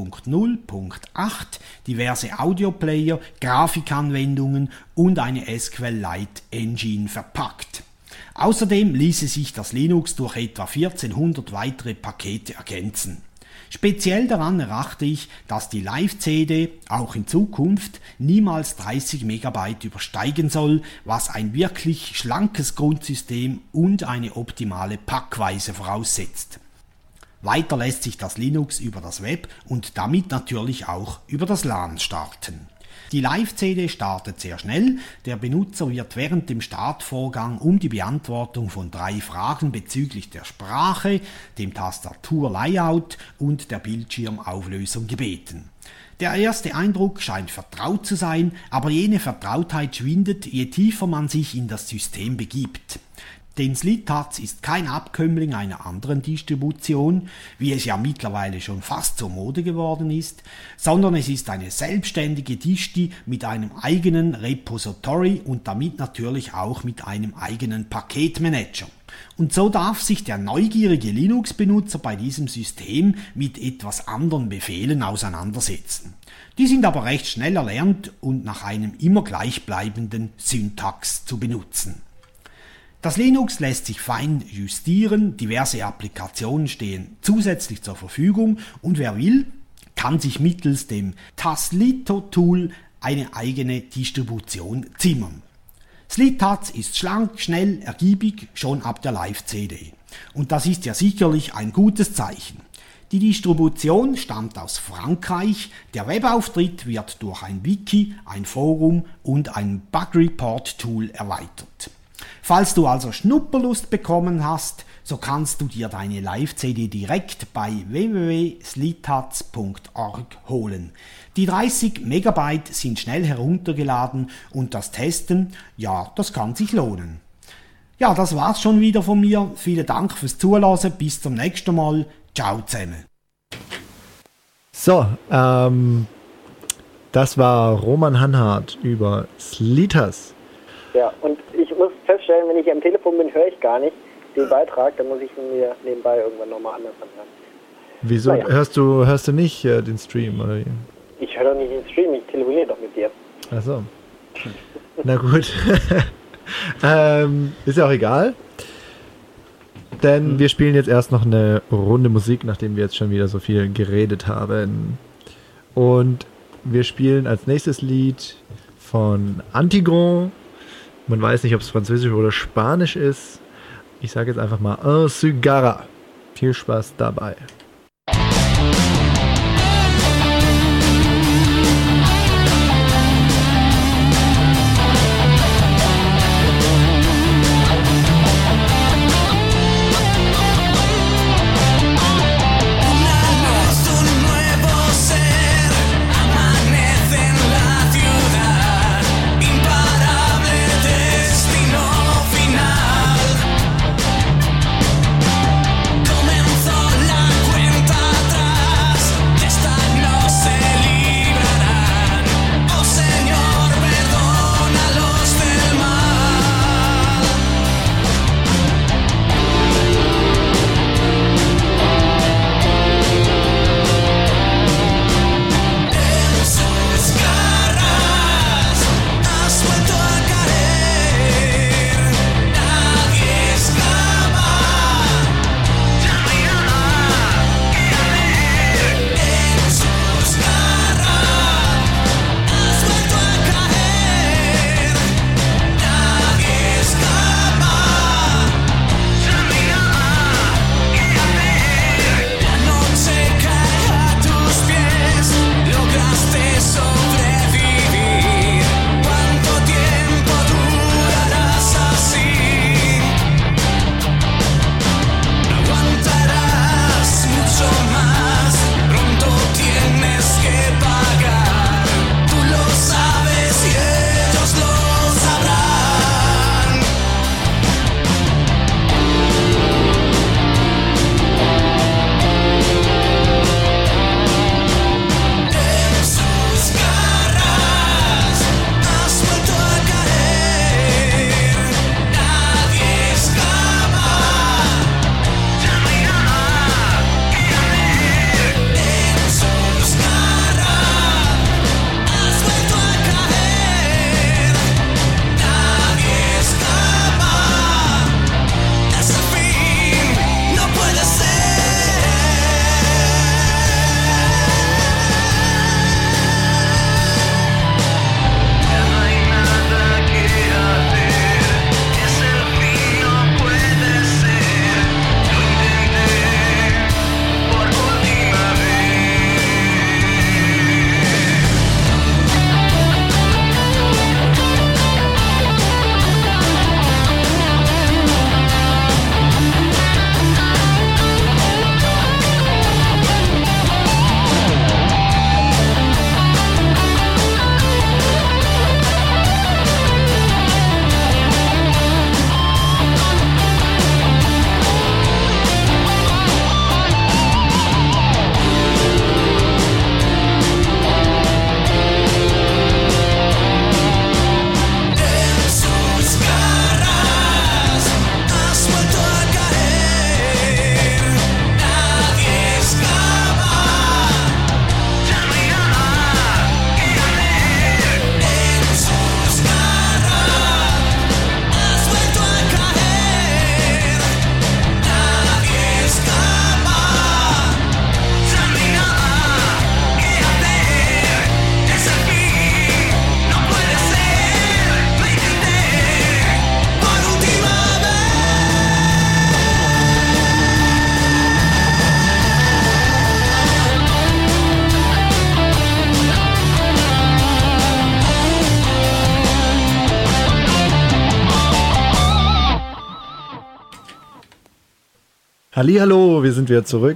3.0.8, diverse Audioplayer, Grafikanwendungen und eine SQLite Engine verpackt. Außerdem ließe sich das Linux durch etwa 1400 weitere Pakete ergänzen. Speziell daran erachte ich, dass die Live-CD auch in Zukunft niemals 30 MB übersteigen soll, was ein wirklich schlankes Grundsystem und eine optimale Packweise voraussetzt. Weiter lässt sich das Linux über das Web und damit natürlich auch über das LAN starten. Die Live-CD startet sehr schnell, der Benutzer wird während dem Startvorgang um die Beantwortung von 3 Fragen bezüglich der Sprache, dem Tastaturlayout und der Bildschirmauflösung gebeten. Der erste Eindruck scheint vertraut zu sein, aber jene Vertrautheit schwindet, je tiefer man sich in das System begibt. Denn Sleethats ist kein Abkömmling einer anderen Distribution, wie es ja mittlerweile schon fast zur Mode geworden ist, sondern es ist eine selbstständige Disti mit einem eigenen Repository und damit natürlich auch mit einem eigenen Paketmanager. Und so darf sich der neugierige Linux-Benutzer bei diesem System mit etwas anderen Befehlen auseinandersetzen. Die sind aber recht schnell erlernt und nach einem immer gleichbleibenden Syntax zu benutzen. Das Linux lässt sich fein justieren, diverse Applikationen stehen zusätzlich zur Verfügung und wer will, kann sich mittels dem Taslito-Tool eine eigene Distribution zimmern. Sleethats ist schlank, schnell, ergiebig, schon ab der Live-CD. Und das ist ja sicherlich ein gutes Zeichen. Die Distribution stammt aus Frankreich, der Webauftritt wird durch ein Wiki, ein Forum und ein Bug-Report-Tool erweitert. Falls du also Schnupperlust bekommen hast, so kannst du dir deine Live-CD direkt bei www.sleethats.org holen. Die 30 Megabyte sind schnell heruntergeladen und das Testen, ja, das kann sich lohnen. Ja, das war's schon wieder von mir. Vielen Dank fürs Zuhören. Bis zum nächsten Mal. Ciao zusammen. So, das war Roman Hanhardt über Sleethats. Ja, und ich muss feststellen, wenn ich am Telefon bin, höre ich gar nicht den Beitrag, dann muss ich mir nebenbei irgendwann nochmal anders anhören. Wieso Naja. hörst du nicht den Stream, oder wie? Ich höre doch nicht den Stream, ich telefoniere doch mit dir. Achso. Na gut. Ist ja auch egal. Denn wir spielen jetzt erst noch eine Runde Musik, nachdem wir jetzt schon wieder so viel geredet haben. Und wir spielen als nächstes Lied von Antigone. Man weiß nicht, ob es Französisch oder Spanisch ist. Ich sage jetzt einfach mal Un Cigara. Viel Spaß dabei. Hallihallo, wir sind wieder zurück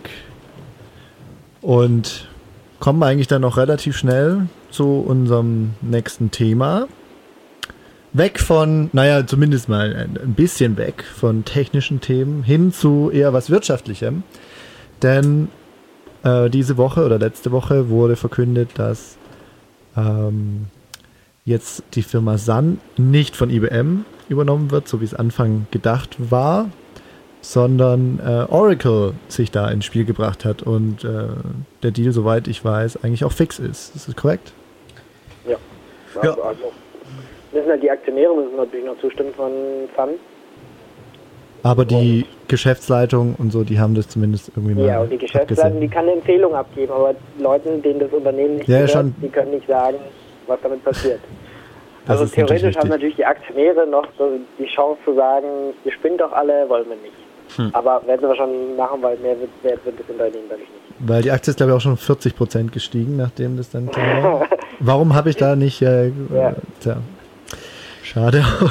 und kommen eigentlich dann noch relativ schnell zu unserem nächsten Thema. Weg von, naja, zumindest mal ein bisschen weg von technischen Themen hin zu eher was Wirtschaftlichem. Denn diese Woche oder letzte Woche wurde verkündet, dass jetzt die Firma Sun nicht von IBM übernommen wird, so wie es Anfang gedacht war, sondern Oracle sich da ins Spiel gebracht hat und der Deal, soweit ich weiß, eigentlich auch fix ist. Ist das korrekt? Ja. Also müssen halt die Aktionäre müssen natürlich noch zustimmen von Sun. Aber die Geschäftsleitung und so, die haben das zumindest irgendwie mal Ja, und die Geschäftsleitung, die kann eine Empfehlung abgeben, aber Leuten, denen das Unternehmen nicht gehört, schon. die können nicht sagen, was damit passiert. Das Also ist natürlich theoretisch haben wichtig. natürlich die Aktionäre noch so die Chance zu sagen, ihr spinnt doch alle, wollen wir nicht. Aber werden sie wahrscheinlich machen, weil mehr wird das Unternehmen dadurch nicht. Weil die Aktie ist, glaube ich, auch schon 40% gestiegen, nachdem das dann klar war. Warum habe ich da nicht... Tja, schade auch.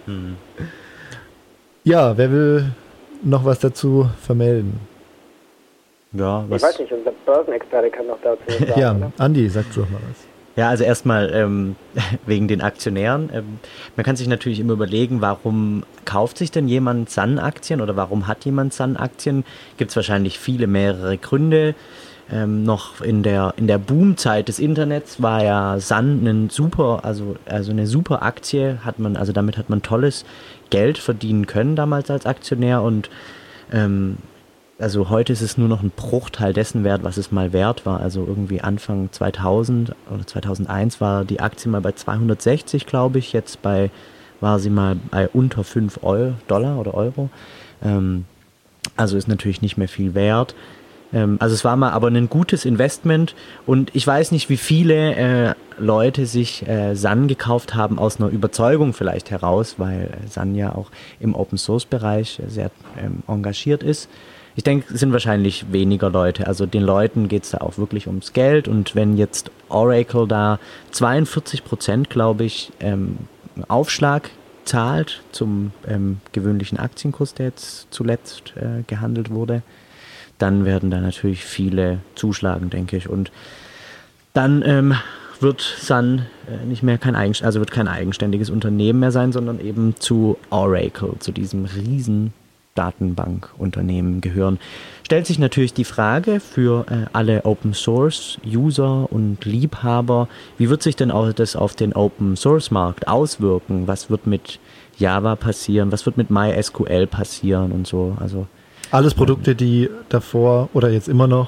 Ja, wer will noch was dazu vermelden? Ja, Ich weiß nicht, unser Börsenexperte kann noch dazu was sagen. Ja, Oder? Andi, sag doch mal was. Ja, also erstmal wegen den Aktionären. Man kann sich natürlich immer überlegen, warum kauft sich denn jemand Sun-Aktien oder warum hat jemand Sun-Aktien? Gibt es wahrscheinlich mehrere Gründe. Noch in der Boomzeit des Internets war ja Sun eine super Aktie, damit hat man tolles Geld verdienen können damals als Aktionär und also heute ist es nur noch ein Bruchteil dessen wert, was es mal wert war. Also irgendwie Anfang 2000 oder 2001 war die Aktie mal bei 260, glaube ich. Jetzt war sie mal bei unter 5 Dollar oder Euro. Also ist natürlich nicht mehr viel wert. Also es war mal aber ein gutes Investment und ich weiß nicht, wie viele Leute sich Sun gekauft haben aus einer Überzeugung vielleicht heraus, weil Sun ja auch im Open-Source-Bereich sehr engagiert ist. Ich denke, es sind wahrscheinlich weniger Leute. Also den Leuten geht es da auch wirklich ums Geld. Und wenn jetzt Oracle da 42%, glaube ich, Aufschlag zahlt zum gewöhnlichen Aktienkurs, der jetzt zuletzt gehandelt wurde, dann werden da natürlich viele zuschlagen, denke ich. Und dann wird Sun wird kein eigenständiges Unternehmen mehr sein, sondern eben zu Oracle, zu diesem riesen Datenbankunternehmen gehören. Stellt sich natürlich die Frage für alle Open-Source-User und Liebhaber, wie wird sich denn auch das auf den Open-Source-Markt auswirken? Was wird mit Java passieren? Was wird mit MySQL passieren und so? Also Alles Produkte, die davor oder jetzt immer noch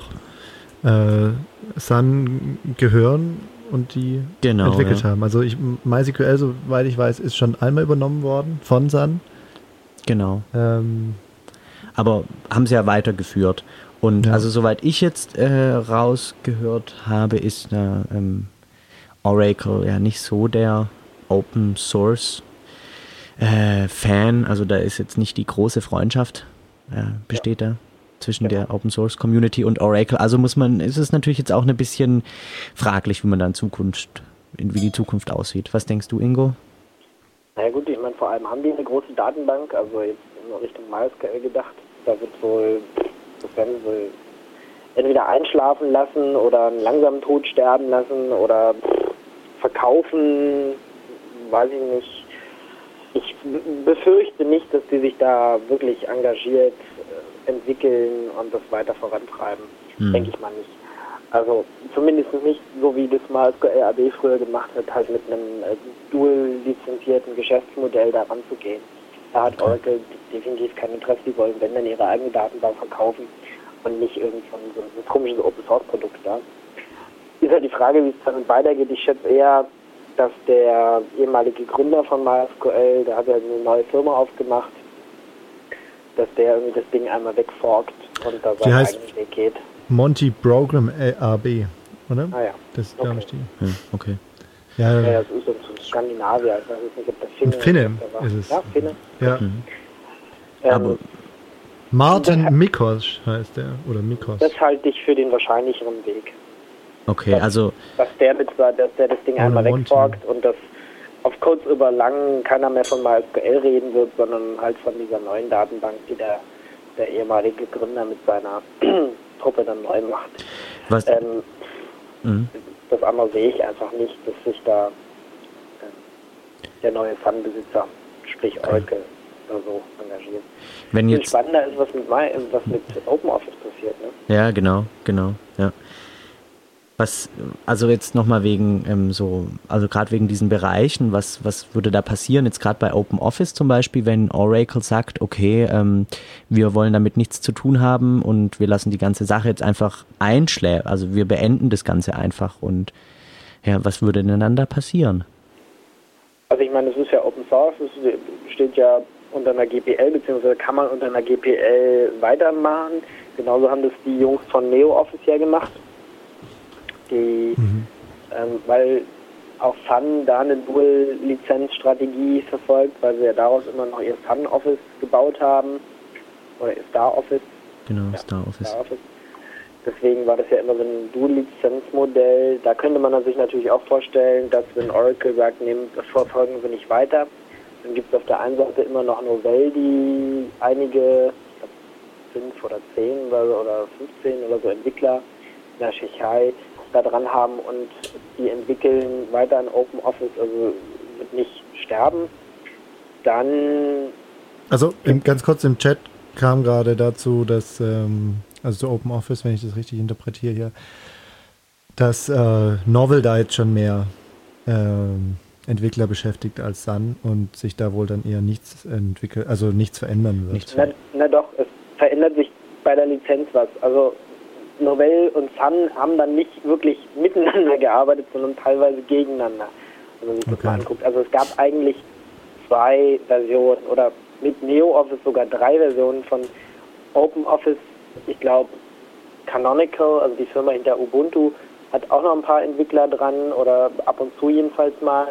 Sun gehören und die entwickelt haben. Also MySQL, soweit ich weiß, ist schon einmal übernommen worden von Sun. Genau. Aber haben sie ja weitergeführt. Und also soweit ich jetzt rausgehört habe, ist Oracle ja nicht so der Open Source Fan. Also da ist jetzt nicht die große Freundschaft besteht da zwischen der Open Source Community und Oracle. Also ist es natürlich jetzt auch ein bisschen fraglich, wie die Zukunft aussieht. Was denkst du, Ingo? Na ja gut, ich meine, vor allem haben die eine große Datenbank, also jetzt in Richtung MySQL gedacht. Da wird das werden sie wohl entweder einschlafen lassen oder einen langsamen Tod sterben lassen oder verkaufen, weiß ich nicht. Ich befürchte nicht, dass die sich da wirklich engagiert entwickeln und das weiter vorantreiben. Denke ich mal nicht. Also zumindest nicht so, wie das MySQL AB früher gemacht hat, halt mit einem dual-lizenzierten Geschäftsmodell da ranzugehen. Da hat Oracle definitiv kein Interesse, die wollen wenn dann ihre eigene Datenbank verkaufen und nicht irgend so ein komisches Open-Source-Produkt da. Ist halt die Frage, wie es dann weitergeht. Ich schätze eher, dass der ehemalige Gründer von MySQL, der hat ja eine neue Firma aufgemacht, dass der irgendwie das Ding einmal wegforkt und da seinen eigenen Weg geht. Monty Program AB, oder? Ah ja. Das ist, glaube ich, die. Okay. Ja, das ist so ein Skandinavier, ich weiß nicht, ob das Finne ist es. Ja, Finne. Ja. Aber Martin Mikos heißt der, oder Mikos. Das halte ich für den wahrscheinlicheren Weg. Okay, also Dass der das Ding einmal wegforkt und dass auf kurz über lang keiner mehr von MySQL reden wird, sondern halt von dieser neuen Datenbank, die der ehemalige Gründer mit seiner Truppe dann neu macht. Was? Das andere sehe ich einfach nicht, dass sich da der neue Sun-Besitzer, sprich Oracle, oder so engagiert. Wenn Viel jetzt spannender ist, was mit OpenOffice passiert, ne? Ja, genau, ja. Also jetzt nochmal wegen also gerade wegen diesen Bereichen, was würde da passieren, jetzt gerade bei OpenOffice zum Beispiel, wenn Oracle sagt, okay, wir wollen damit nichts zu tun haben und wir lassen die ganze Sache jetzt einfach einschläfen, also wir beenden das Ganze einfach und ja, was würde denn dann da passieren? Also ich meine, das ist ja Open Source, es steht ja unter einer GPL, beziehungsweise kann man unter einer GPL weitermachen. Genauso haben das die Jungs von NeoOffice ja gemacht. Weil auch Sun da eine Dual-Lizenz-Strategie verfolgt, weil sie ja daraus immer noch ihr Sun-Office gebaut haben. Oder ihr Star-Office. Genau, ja, Star-Office. Deswegen war das ja immer so ein Dual-Lizenz-Modell. Da könnte man sich natürlich auch vorstellen, dass wenn Oracle sagt, das verfolgen wir nicht weiter, dann gibt es auf der einen Seite immer noch Novell, die einige, ich glaube 5 oder 10 oder 15 oder so Entwickler in der Tschechei da dran haben und die entwickeln weiter in OpenOffice, also wird nicht sterben. Dann... Also ganz kurz im Chat kam gerade dazu, dass, also OpenOffice, wenn ich das richtig interpretiere hier, dass Novell da jetzt schon mehr Entwickler beschäftigt als Sun und sich da wohl dann eher nichts entwickelt, also nichts verändern wird. Na doch, es verändert sich bei der Lizenz was. Also Novell und Sun haben dann nicht wirklich miteinander gearbeitet, sondern teilweise gegeneinander, wenn man sich das mal anguckt. Also es gab eigentlich 2 Versionen oder mit NeoOffice sogar 3 Versionen von OpenOffice. Ich glaube, Canonical, also die Firma hinter Ubuntu, hat auch noch ein paar Entwickler dran oder ab und zu jedenfalls mal.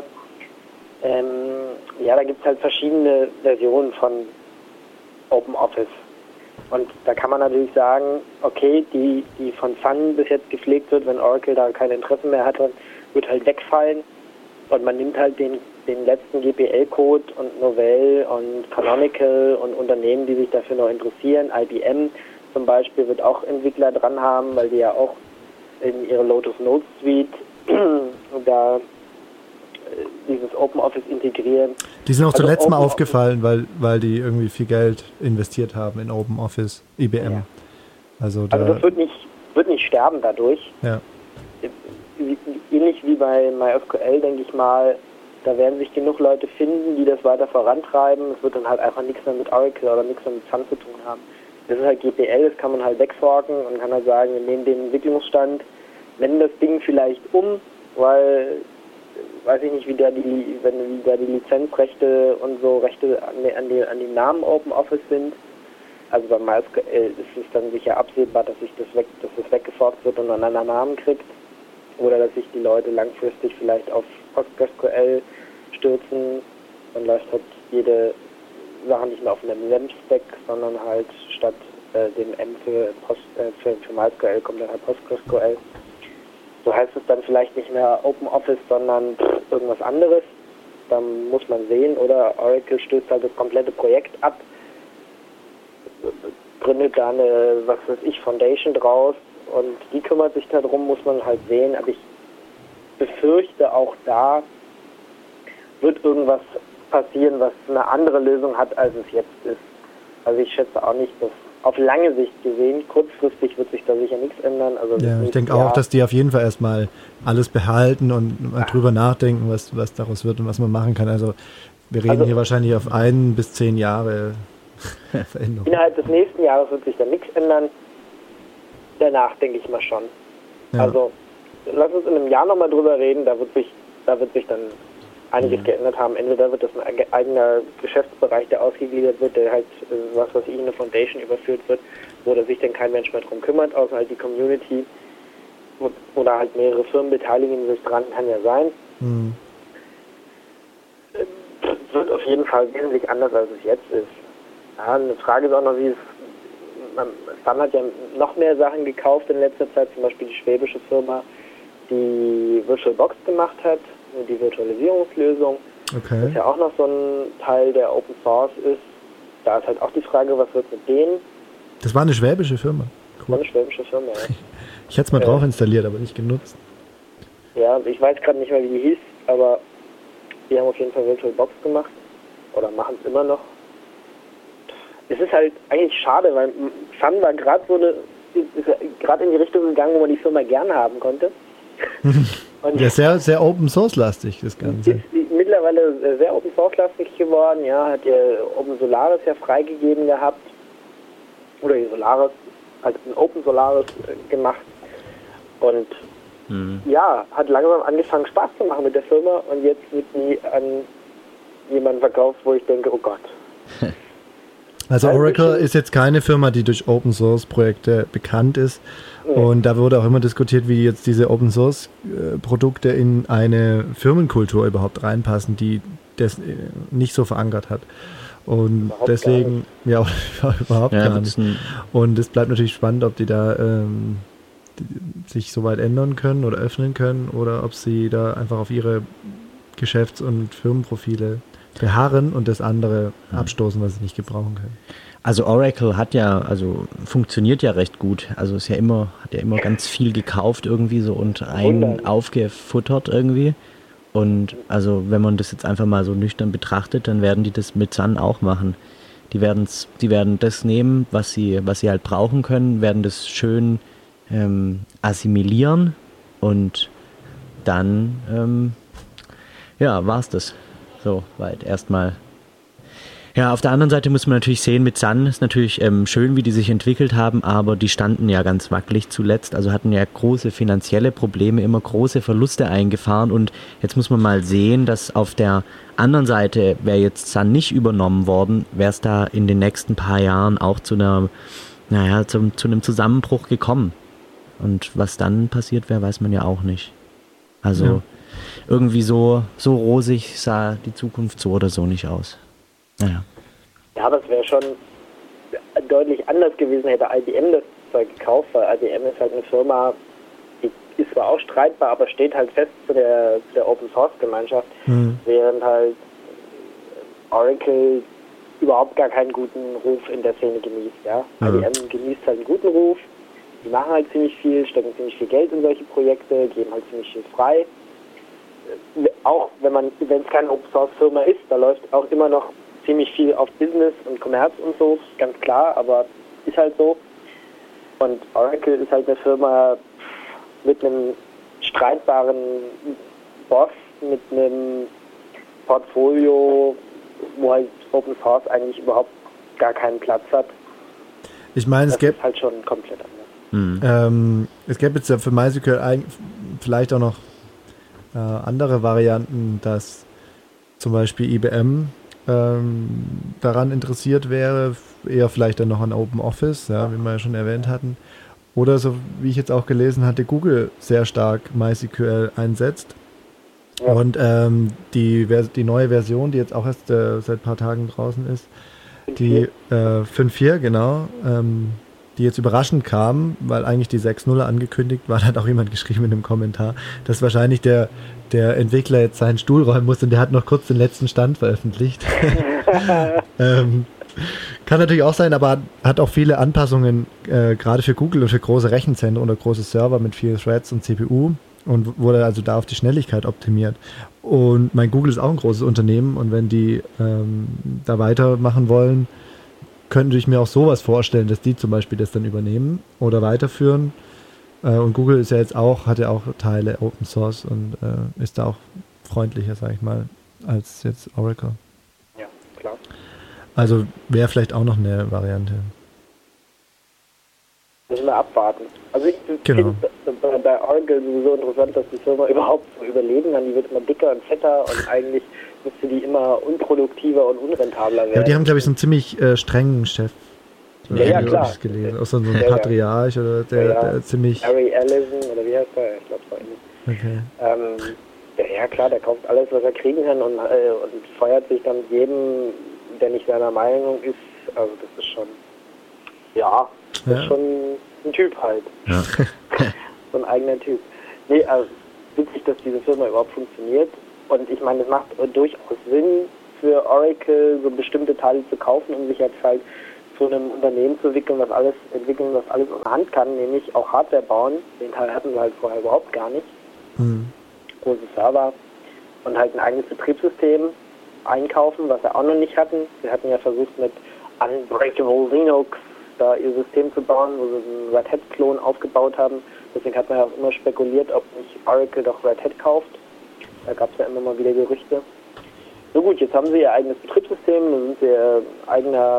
Da gibt es halt verschiedene Versionen von OpenOffice. Und da kann man natürlich sagen, okay, die von Sun bis jetzt gepflegt wird, wenn Oracle da kein Interesse mehr hatte, wird halt wegfallen. Und man nimmt halt den letzten GPL-Code und Novell und Canonical und Unternehmen, die sich dafür noch interessieren. IBM zum Beispiel wird auch Entwickler dran haben, weil die ja auch in ihre Lotus Notes Suite da dieses OpenOffice integrieren. Die sind auch zuletzt mal aufgefallen, weil die irgendwie viel Geld investiert haben in OpenOffice, IBM. Ja. Also das wird nicht sterben dadurch. Ja. Ähnlich wie bei MySQL, denke ich mal, da werden sich genug Leute finden, die das weiter vorantreiben. Es wird dann halt einfach nichts mehr mit Oracle oder nichts mehr mit Sun zu tun haben. Das ist halt GPL, das kann man halt wegforken und kann halt sagen, wir nehmen den Entwicklungsstand, nennen das Ding vielleicht um, weil weiß ich nicht, wie da die Lizenzrechte und so Rechte an den Namen OpenOffice sind. Also bei MySQL ist es dann sicher absehbar, dass das weggeforkt wird und einen anderen Namen kriegt. Oder dass sich die Leute langfristig vielleicht auf PostgreSQL stürzen. Dann läuft halt jede Sache nicht mehr auf einem LAMP-Stack, sondern halt statt dem M für MySQL kommt dann halt PostgreSQL. So heißt es dann vielleicht nicht mehr OpenOffice, sondern irgendwas anderes. Dann muss man sehen, oder Oracle stößt halt das komplette Projekt ab, gründet da eine, was weiß ich, Foundation draus und die kümmert sich darum, muss man halt sehen. Aber ich befürchte, auch da wird irgendwas passieren, was eine andere Lösung hat, als es jetzt ist. Also ich schätze auch nicht, dass auf lange Sicht gesehen, kurzfristig wird sich da sicher nichts ändern. Also ja, ich denke auch, dass die auf jeden Fall erstmal alles behalten und mal drüber nachdenken, was daraus wird und was man machen kann. Also wir reden hier wahrscheinlich auf 1 bis 10 Jahre Veränderung. Innerhalb des nächsten Jahres wird sich da nichts ändern. Danach denke ich mal schon. Ja. Also lass uns in einem Jahr nochmal drüber reden, da wird sich dann einiges geändert haben. Entweder wird das ein eigener Geschäftsbereich, der ausgegliedert wird, der halt, was weiß ich, in eine Foundation überführt wird, wo da sich dann kein Mensch mehr drum kümmert, außer halt die Community. Oder halt mehrere Firmen beteiligen sich dran, kann ja sein. Wird auf jeden Fall wesentlich anders, als es jetzt ist. Ja, eine Frage ist auch noch, Sun hat ja noch mehr Sachen gekauft in letzter Zeit, zum Beispiel die schwäbische Firma, die VirtualBox gemacht hat, die Virtualisierungslösung. Okay. Das ist ja auch noch so ein Teil, der Open Source ist. Da ist halt auch die Frage, was wird mit denen? Das war eine schwäbische Firma. Cool. Das war eine schwäbische Firma, ja. Ich hätte es mal drauf installiert, aber nicht genutzt. Ja, ich weiß gerade nicht mehr, wie die hieß, aber die haben auf jeden Fall VirtualBox gemacht. Oder machen es immer noch. Es ist halt eigentlich schade, weil Sun war gerade in die Richtung gegangen, wo man die Firma gerne haben konnte. Und Ja, sehr, sehr Open-Source-lastig, das Ganze. ist mittlerweile sehr Open Source lastig geworden, ja, hat ja Open Solaris ja freigegeben gehabt. Oder die Solaris, also ein Open Solaris gemacht. Und ja, hat langsam angefangen Spaß zu machen mit der Firma und jetzt wird die an jemanden verkauft, wo ich denke, oh Gott. Also Also Oracle ich- ist jetzt keine Firma, die durch Open-Source-Projekte bekannt ist. Und da wurde auch immer diskutiert, wie jetzt diese Open-Source-Produkte in eine Firmenkultur überhaupt reinpassen, die das nicht so verankert hat. Und Überhaupt deswegen, ja, überhaupt Ja, gar das nicht. ist Und es bleibt natürlich spannend, ob die da sich so weit ändern können oder öffnen können oder ob sie da einfach auf ihre Geschäfts- und Firmenprofile beharren und das andere abstoßen, was sie nicht gebrauchen können. Also Oracle funktioniert ja recht gut. Also hat ja immer ganz viel gekauft irgendwie so und aufgefuttert irgendwie. Und also wenn man das jetzt einfach mal so nüchtern betrachtet, dann werden die das mit Sun auch machen. Die werden das nehmen, was sie halt brauchen können, werden das schön assimilieren und dann war's das. So weit erstmal. Ja, auf der anderen Seite muss man natürlich sehen, mit Sun ist natürlich schön, wie die sich entwickelt haben, aber die standen ja ganz wackelig zuletzt, also hatten ja große finanzielle Probleme, immer große Verluste eingefahren und jetzt muss man mal sehen, dass auf der anderen Seite, wäre jetzt Sun nicht übernommen worden, wäre es da in den nächsten paar Jahren auch zu einem Zusammenbruch gekommen. Und was dann passiert wäre, weiß man ja auch nicht. Also irgendwie so rosig sah die Zukunft so oder so nicht aus. Naja. Ja, aber es wäre schon deutlich anders gewesen, hätte IBM das Zeug gekauft, weil IBM ist halt eine Firma, die ist zwar auch streitbar, aber steht halt fest zu der Open-Source-Gemeinschaft, während halt Oracle überhaupt gar keinen guten Ruf in der Szene genießt. Ja? IBM genießt halt einen guten Ruf, die machen halt ziemlich viel, stecken ziemlich viel Geld in solche Projekte, geben halt ziemlich viel frei. Auch wenn es keine Open-Source-Firma ist, da läuft auch immer noch ziemlich viel auf Business und Kommerz und so, ganz klar, aber ist halt so. Und Oracle ist halt eine Firma mit einem streitbaren Boss, mit einem Portfolio, wo halt Open Source eigentlich überhaupt gar keinen Platz hat. Ich meine, Das ist halt schon komplett anders. es gäbe jetzt ja für MySQL vielleicht auch noch andere Varianten, dass zum Beispiel IBM daran interessiert wäre, eher vielleicht dann noch an OpenOffice, ja, wie wir ja schon erwähnt hatten. Oder so, wie ich jetzt auch gelesen hatte, Google sehr stark MySQL einsetzt. Ja. Und die neue Version, die jetzt auch erst seit ein paar Tagen draußen ist, die 5.4, genau, die jetzt überraschend kam, weil eigentlich die 6.0 angekündigt war, hat auch jemand geschrieben in einem Kommentar, dass wahrscheinlich der Entwickler jetzt seinen Stuhl räumen muss und der hat noch kurz den letzten Stand veröffentlicht. Kann natürlich auch sein, aber hat auch viele Anpassungen, gerade für Google und für große Rechenzentren oder große Server mit vielen Threads und CPU und wurde also da auf die Schnelligkeit optimiert. Und mein Google ist auch ein großes Unternehmen und wenn die da weitermachen wollen, könnte ich mir auch sowas vorstellen, dass die zum Beispiel das dann übernehmen oder weiterführen. Und Google ist ja jetzt auch, hat ja auch Teile Open Source und ist da auch freundlicher, sage ich mal, als jetzt Oracle. Ja, klar. Also wäre vielleicht auch noch eine Variante. Müssen wir abwarten. Also ich Genau. finde bei Oracle sowieso interessant, dass die Firma überhaupt so überleben kann. Die wird immer dicker und fetter und eigentlich müsste die immer unproduktiver und unrentabler werden. Ja, die haben, glaube ich, so einen ziemlich strengen Chef. Ja, Hab klar. ich gelesen. Auch so ein Ja. Patriarch oder der ziemlich... Harry Ellison oder wie heißt der? Ich glaube, es war ähnlich. Okay. Ja klar, der kauft alles, was er kriegen kann und feuert sich dann jedem, der nicht seiner Meinung ist. Also das ist schon, das ist schon ein Typ halt. Ja. So ein eigener Typ. Nee, also witzig, dass diese Firma überhaupt funktioniert. Und ich meine, es macht durchaus Sinn für Oracle, so bestimmte Teile zu kaufen, um sich jetzt halt zu einem Unternehmen zu entwickeln, was alles unter Hand kann, nämlich auch Hardware bauen. Den Teil hatten wir halt vorher überhaupt gar nicht. Große Server und halt ein eigenes Betriebssystem einkaufen, was wir auch noch nicht hatten. Wir hatten ja versucht mit Unbreakable Linux da ihr System zu bauen, wo sie einen Red Hat-Klon aufgebaut haben. Deswegen hat man ja auch immer spekuliert, ob nicht Oracle doch Red Hat kauft. Da gab es ja immer mal wieder Gerüchte. So gut, jetzt haben sie ihr eigenes Betriebssystem, dann sind sie ihr eigener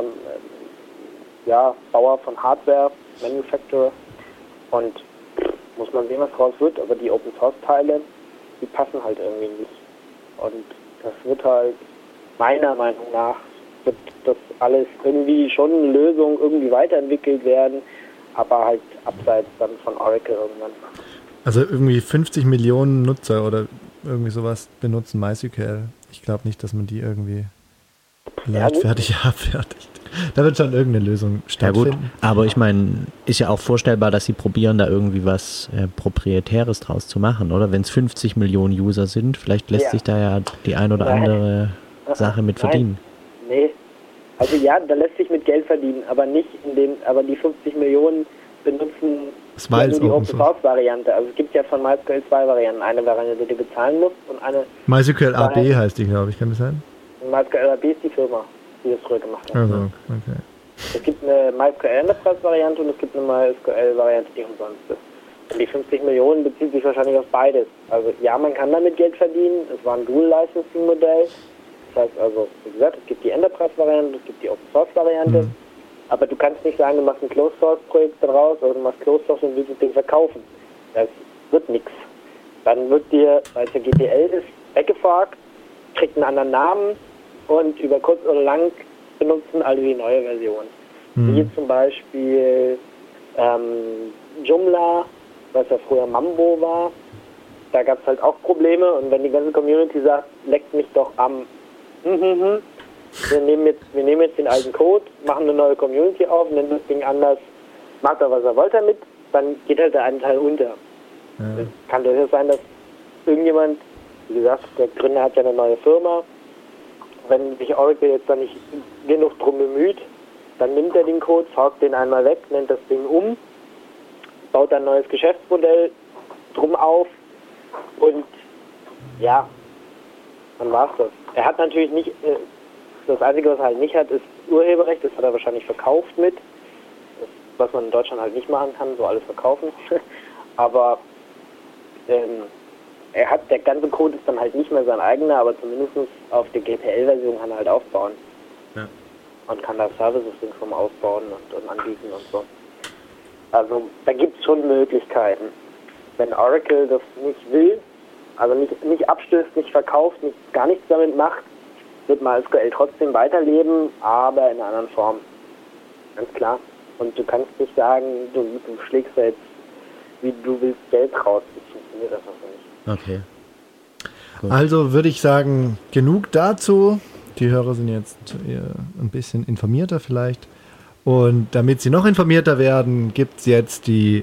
Bauer von Hardware, Manufacturer. Und muss man sehen, was draus wird. Aber die Open-Source-Teile, die passen halt irgendwie nicht. Und das wird halt, meiner Meinung nach, wird das alles irgendwie schon eine Lösung irgendwie weiterentwickelt werden, aber halt abseits dann von Oracle irgendwann. Also irgendwie 50 Millionen Nutzer oder irgendwie sowas benutzen MySQL. Ich glaube nicht, dass man die irgendwie leichtfertig abfertigt. Da wird schon irgendeine Lösung stattfinden. Ja gut, aber ich meine, ist ja auch vorstellbar, dass sie probieren, da irgendwie was Proprietäres draus zu machen, oder? Wenn es 50 Millionen User sind, vielleicht lässt sich da ja die ein oder andere Sache mit verdienen. Nee, also ja, da lässt sich mit Geld verdienen, aber nicht aber die 50 Millionen benutzen die Open-Source-Variante. Also es gibt ja von MySQL 2 Varianten. Eine Variante, die du bezahlen musst und eine... MySQL AB heißt die, glaube ich, kann das sein? MySQL AB ist die Firma, die das früher gemacht hat. Also, okay. Es gibt eine MySQL Enterprise-Variante und es gibt eine MySQL-Variante, die umsonst ist. Und die 50 Millionen bezieht sich wahrscheinlich auf beides. Also ja, man kann damit Geld verdienen. Es war ein Dual-Licensing-Modell. Das heißt also, wie gesagt, es gibt die Enterprise-Variante, es gibt die Open-Source-Variante. Aber du kannst nicht sagen, du machst ein Closed-Source-Projekt daraus oder du machst Closed-Source und willst das Ding verkaufen. Das wird nichts. Dann wird dir, weil es ja GPL ist, weggefragt, kriegt einen anderen Namen und über kurz oder lang benutzen alle die neue Version. Wie zum Beispiel Joomla, was ja früher Mambo war. Da gab es halt auch Probleme und wenn die ganze Community sagt, leckt mich doch am wir nehmen jetzt den alten Code, machen eine neue Community auf, nennen das Ding anders, macht da was er wollte damit, dann geht halt der eine Teil unter. Ja. Es kann durchaus sein, dass irgendjemand, wie gesagt, der Gründer hat ja eine neue Firma, wenn sich Oracle jetzt da nicht genug drum bemüht, dann nimmt er den Code, forkt den einmal weg, nennt das Ding um, baut ein neues Geschäftsmodell drum auf und ja, dann war's das. Er hat natürlich nicht, das Einzige, was er halt nicht hat, ist Urheberrecht, das hat er wahrscheinlich verkauft mit, das, was man in Deutschland halt nicht machen kann, so alles verkaufen, aber der ganze Code ist dann halt nicht mehr sein eigener, aber zumindest auf der GPL-Version kann er halt aufbauen. Ja. Und kann da Services ringsum aufbauen und anbieten und so. Also da gibt es schon Möglichkeiten. Wenn Oracle das nicht will, also nicht abstößt, nicht verkauft, gar nichts damit macht, wird MySQL trotzdem weiterleben, aber in einer anderen Form. Ganz klar. Und du kannst nicht sagen, du schlägst da jetzt, wie du willst, Geld raus. Das funktioniert einfach nicht. Okay. Gut. Also würde ich sagen, genug dazu. Die Hörer sind jetzt ein bisschen informierter vielleicht. Und damit sie noch informierter werden, gibt es jetzt die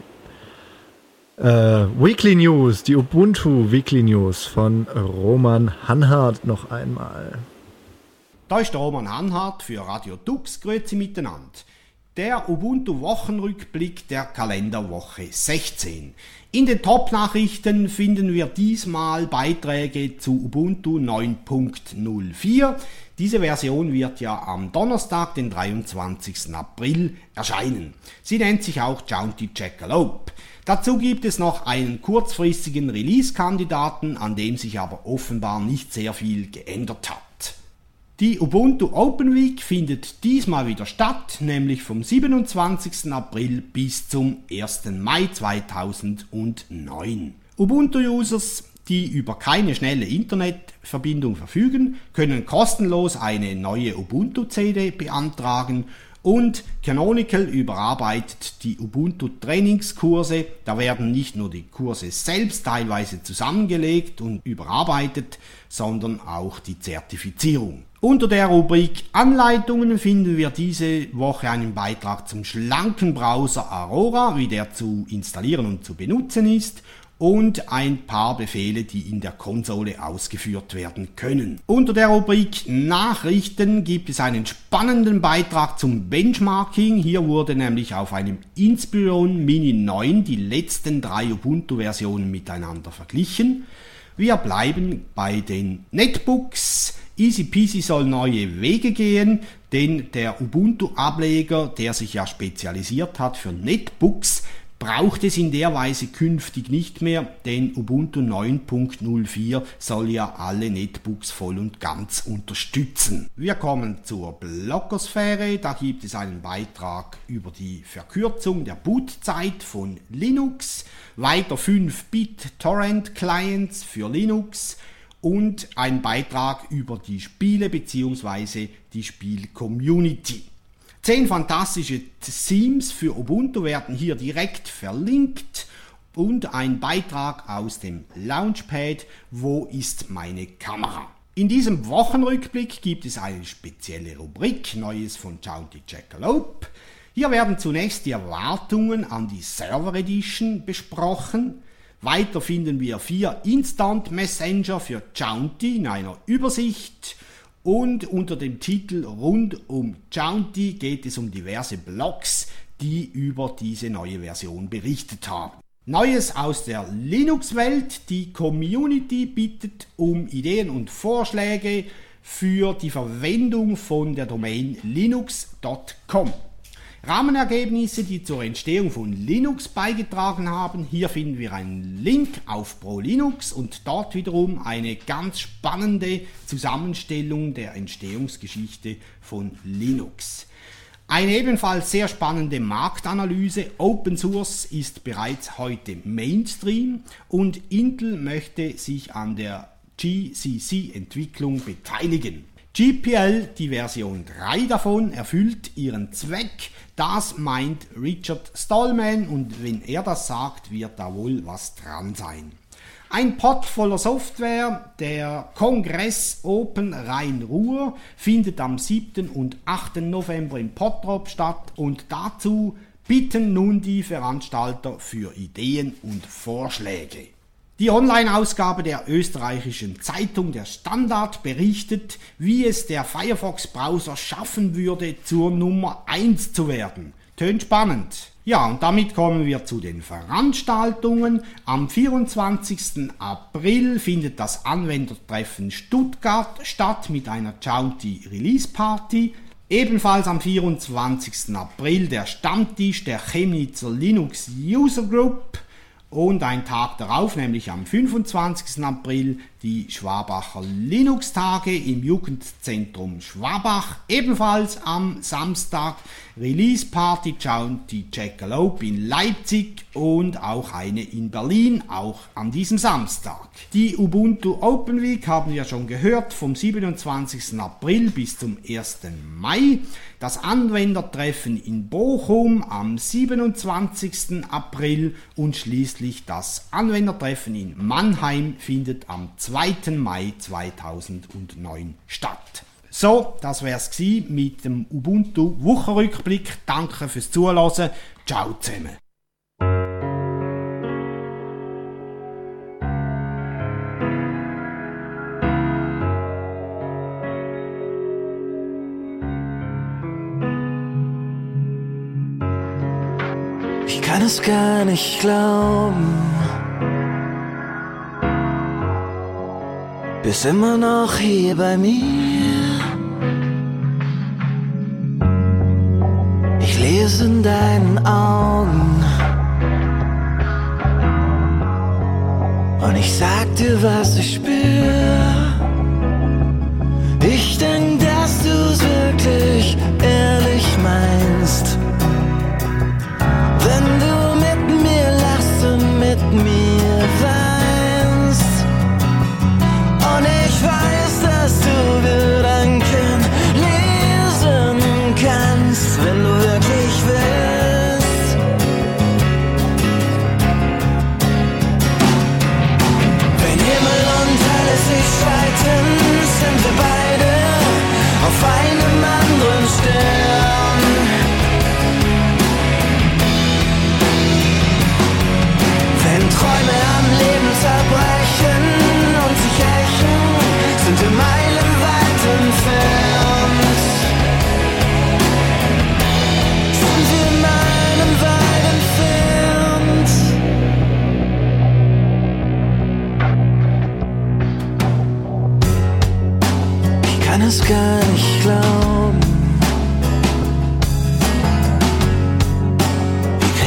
Weekly News, die Ubuntu Weekly News von Roman Hanhardt noch einmal. Da ist der Roman Hanhardt für Radio Tux. Grüezi miteinander. Der Ubuntu-Wochenrückblick der Kalenderwoche 16. In den Top-Nachrichten finden wir diesmal Beiträge zu Ubuntu 9.04. Diese Version wird ja am Donnerstag, den 23. April, erscheinen. Sie nennt sich auch Jaunty Jackalope. Dazu gibt es noch einen kurzfristigen Release-Kandidaten, an dem sich aber offenbar nicht sehr viel geändert hat. Die Ubuntu Open Week findet diesmal wieder statt, nämlich vom 27. April bis zum 1. Mai 2009. Ubuntu-Users, die über keine schnelle Internetverbindung verfügen, können kostenlos eine neue Ubuntu-CD beantragen und Canonical überarbeitet die Ubuntu-Trainingskurse. Da werden nicht nur die Kurse selbst teilweise zusammengelegt und überarbeitet, sondern auch die Zertifizierung. Unter der Rubrik Anleitungen finden wir diese Woche einen Beitrag zum schlanken Browser Aurora, wie der zu installieren und zu benutzen ist, und ein paar Befehle, die in der Konsole ausgeführt werden können. Unter der Rubrik Nachrichten gibt es einen spannenden Beitrag zum Benchmarking. Hier wurde nämlich auf einem Inspiron Mini 9 die letzten 3 Ubuntu-Versionen miteinander verglichen. Wir bleiben bei den Netbooks. Easy Peasy soll neue Wege gehen. denn der Ubuntu-Ableger, der sich ja spezialisiert hat für Netbooks, braucht es in der Weise künftig nicht mehr, denn Ubuntu 9.04 soll ja alle Netbooks voll und ganz unterstützen. Wir kommen zur Blogosphäre, da gibt es einen Beitrag über die Verkürzung der Bootzeit von Linux, weiter 5-Bit Torrent Clients für Linux und ein Beitrag über die Spiele bzw. die Spiel-Community. 10 fantastische Themes für Ubuntu werden hier direkt verlinkt und ein Beitrag aus dem Launchpad Wo ist meine Kamera? In diesem Wochenrückblick gibt es eine spezielle Rubrik Neues von Jaunty Jackalope. Hier werden zunächst die Erwartungen an die Server Edition besprochen. Weiter finden wir 4 Instant Messenger für Jaunty in einer Übersicht. Und unter dem Titel Rund um Jaunty geht es um diverse Blogs, die über diese neue Version berichtet haben. Neues aus der Linux-Welt. Die Community bittet um Ideen und Vorschläge für die Verwendung von der Domain linux.com. Rahmenergebnisse, die zur Entstehung von Linux beigetragen haben. Hier finden wir einen Link auf ProLinux und dort wiederum eine ganz spannende Zusammenstellung der Entstehungsgeschichte von Linux. Eine ebenfalls sehr spannende Marktanalyse. Open Source ist bereits heute Mainstream und Intel möchte sich an der GCC-Entwicklung beteiligen. GPL, die Version 3 davon, erfüllt ihren Zweck. Das meint Richard Stallman und wenn er das sagt, wird da wohl was dran sein. Ein Pott voller Software, der Kongress Open Rhein-Ruhr, findet am 7. und 8. November in Bottrop statt und dazu bitten nun die Veranstalter für Ideen und Vorschläge. Die Online-Ausgabe der österreichischen Zeitung Der Standard berichtet, wie es der Firefox-Browser schaffen würde, zur Nummer 1 zu werden. Tönt spannend. Ja, und damit kommen wir zu den Veranstaltungen. Am 24. April findet das Anwendertreffen Stuttgart statt mit einer Jaunty Release Party. Ebenfalls am 24. April der Stammtisch der Chemnitzer Linux User Group. Und ein Tag darauf, nämlich am 25. April, die Schwabacher Linux-Tage im Jugendzentrum Schwabach. Ebenfalls am Samstag Release Party Jaunty Jackalope in Leipzig und auch eine in Berlin, auch an diesem Samstag. Die Ubuntu Open Week haben wir schon gehört, vom 27. April bis zum 1. Mai. Das Anwendertreffen in Bochum am 27. April und schließlich das Anwendertreffen in Mannheim findet am 2. Mai 2009 statt. So, das wär's gsi mit dem Ubuntu Wochenrückblick. Danke fürs Zuhören. Ciao zusammen. Ich kann es gar nicht glauben, bist immer noch hier bei mir. Ich lese in deinen Augen und ich sag dir, was ich spür. Ich denk, dass du's wirklich ehrlich meinst. Wenn du mit mir lachst und mit mir weinst. Und ich weiß, dass du Gedanken lesen kannst, wenn du wirklich willst. Wenn Himmel und alles sich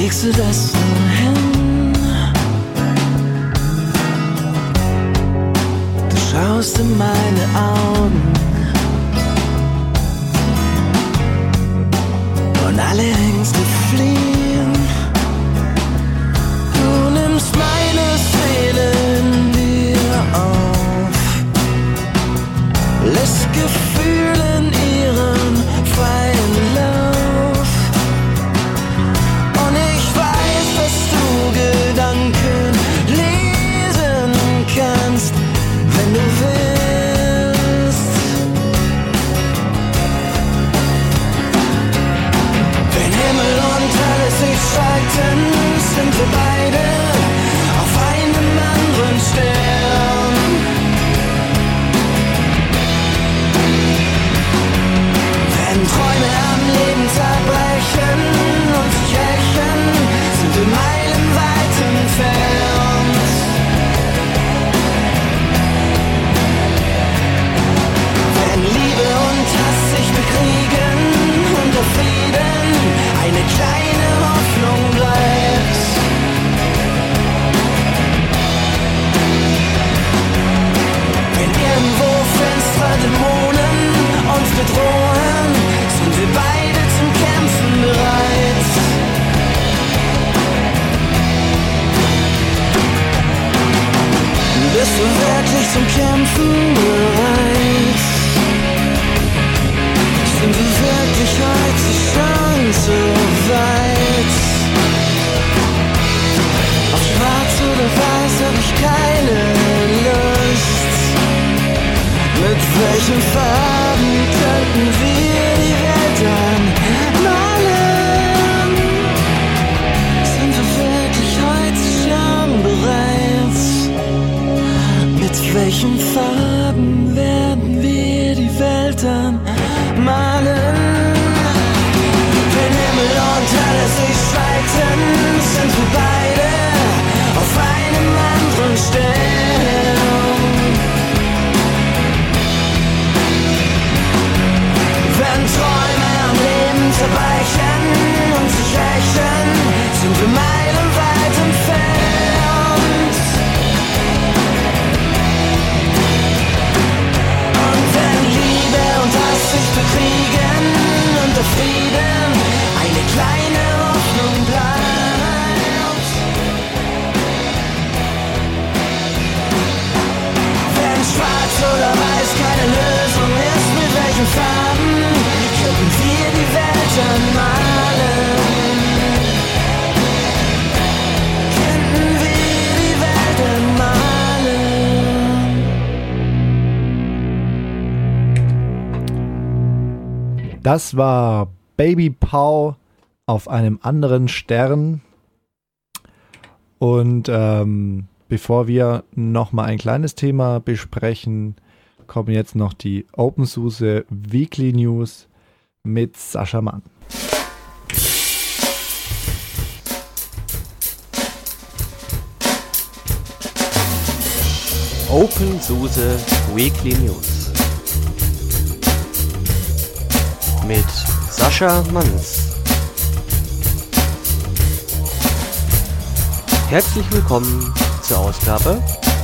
kriegst du das nur hin? Du schaust in meine Augen und alle Ängste fliehen. Du nimmst meine Seele in dir auf, lässt Gefühle in ihren freien Lauf. Und ich weiß, dass du Gedanken lesen kannst, wenn du willst. Wenn Himmel und alles sich schalten, sind wir beide auf einem anderen Stern. Wenn Träume am Leben zerbrechen und sich rächen, sind wir meilenweit entfernt. Wenn Liebe und Hass sich bekriegen und der Frieden eine kleine Hoffnung bleibt. Wenn irgendwo finstere Dämonen uns bedrohen, sind wir beide zum Kämpfen bereit. Bist du wirklich zum Kämpfen bereit? Sind wir wirklich heute schon so weit? Auf schwarz oder weiß hab ich keine Lust. Mit welchen Farben könnten wir die Welt anmalen? Sind wir wirklich heute schon bereit? Mit welchen Farben werden wir die Welt anmalen? Wenn Himmel und alles sich streiten, sind wir beide auf einem anderen Stern. Wenn Träume am Leben zerbrechen und sich rächen, sind wir meilenweit entfernt. Und wenn Liebe und Hass sich bekriegen und der Frieden eine kleine Hoffnung bleibt. Wenn schwarz oder weiß keine Lösung ist, mit welchen Farben könnten wir die Welt anmalen? Könnten wir die Welt anmalen? Das war Baby Pau auf einem anderen Stern. Und bevor wir nochmal ein kleines Thema besprechen, kommen jetzt noch die OpenSUSE Weekly News mit Sascha Mann. OpenSUSE Weekly News mit Sascha Manns. Herzlich willkommen zur Ausgabe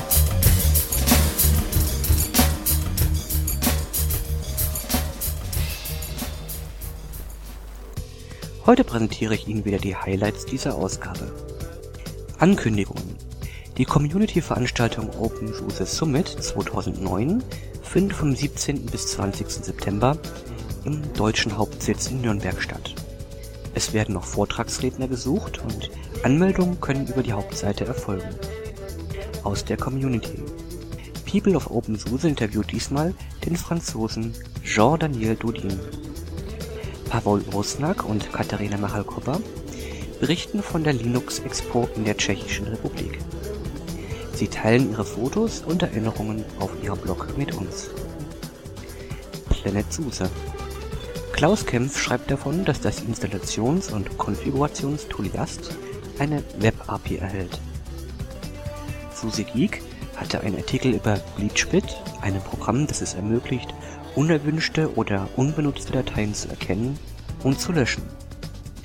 Heute präsentiere ich Ihnen wieder die Highlights dieser Ausgabe. Ankündigungen. Die Community-Veranstaltung OpenSUSE Summit 2009 findet vom 17. bis 20. September im deutschen Hauptsitz in Nürnberg statt. Es werden noch Vortragsredner gesucht und Anmeldungen können über die Hauptseite erfolgen. Aus der Community. People of OpenSUSE interviewt diesmal den Franzosen Jean-Daniel Dodin. Paweł Rusnak und Katharina Machalkova berichten von der Linux Expo in der Tschechischen Republik. Sie teilen ihre Fotos und Erinnerungen auf ihrem Blog mit uns. Planet SUSE. Klaus Kempf schreibt davon, dass das Installations- und Konfigurationstool Yast eine Web-API erhält. SUSE Geek hatte einen Artikel über BleachBit, einem Programm, das es ermöglicht, unerwünschte oder unbenutzte Dateien zu erkennen und zu löschen.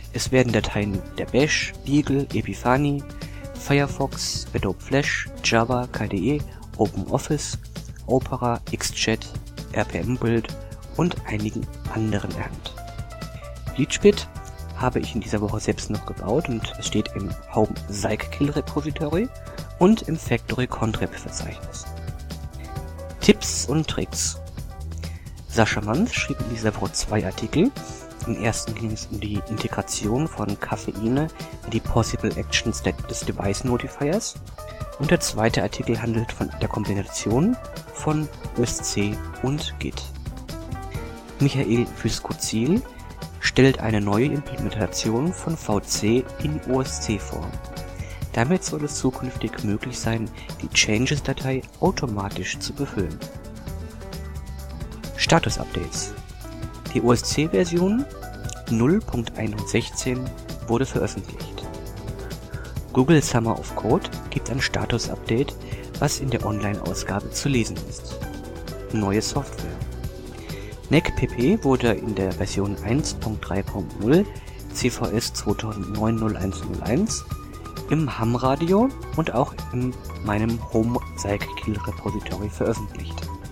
Es werden Dateien der Bash, Beagle, Epiphany, Firefox, Adobe Flash, Java, KDE, OpenOffice, Opera, XChat, RPM-Build und einigen anderen erkannt. Leechbit habe ich in dieser Woche selbst noch gebaut und es steht im Home Psychill Repository und im Factory Contrib Verzeichnis. Tipps und Tricks. Sascha Manz schrieb in dieser Woche 2 Artikel. Im ersten ging es um die Integration von Kaffeine in die Possible Actions des Device Notifiers und der zweite Artikel handelt von der Kombination von OSC und Git. Michael Vyskozil stellt eine neue Implementation von VC in OSC vor. Damit soll es zukünftig möglich sein, die Changes-Datei automatisch zu befüllen. Status-Updates. Die OSC-Version 0.116 wurde veröffentlicht. Google Summer of Code gibt ein Status-Update, was in der Online-Ausgabe zu lesen ist. Neue Software. NECpp wurde in der Version 1.3.0 CVS 2009-0101 im Ham-Radio und auch in meinem Home Psychill Repository veröffentlicht.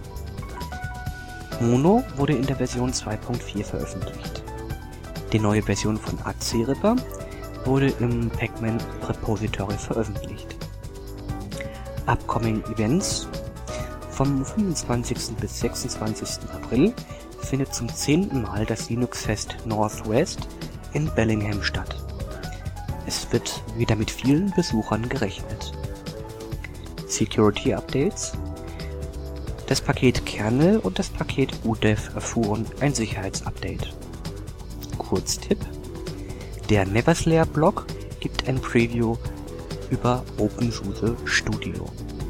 Mono wurde in der Version 2.4 veröffentlicht. Die neue Version von ACRipper wurde im Pacman Repository veröffentlicht. Upcoming Events. Vom 25. bis 26. April findet zum 10. Mal das Linux-Fest Northwest in Bellingham statt. Es wird wieder mit vielen Besuchern gerechnet. Security Updates. Das Paket Kernel und das Paket UDEV erfuhren ein Sicherheitsupdate. Kurztipp: Der Neverslayer-Blog gibt ein Preview über OpenSUSE Studio.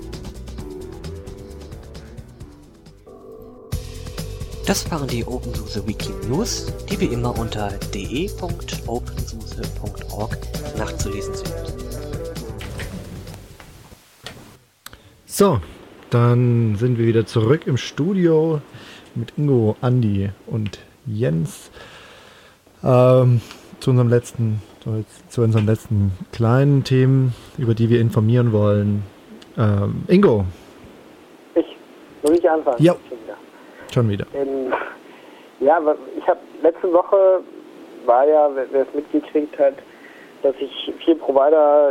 Das waren die OpenSUSE Weekly News, die wie immer unter de.opensuse.org nachzulesen sind. So, dann sind wir wieder zurück im Studio mit Ingo, Andi und Jens zu unseren letzten kleinen Themen, über die wir informieren wollen. Ingo. Soll ich anfangen? Ja. Schon wieder. Ja, ich habe letzte Woche, wer es mitgekriegt hat, dass sich 4 Provider,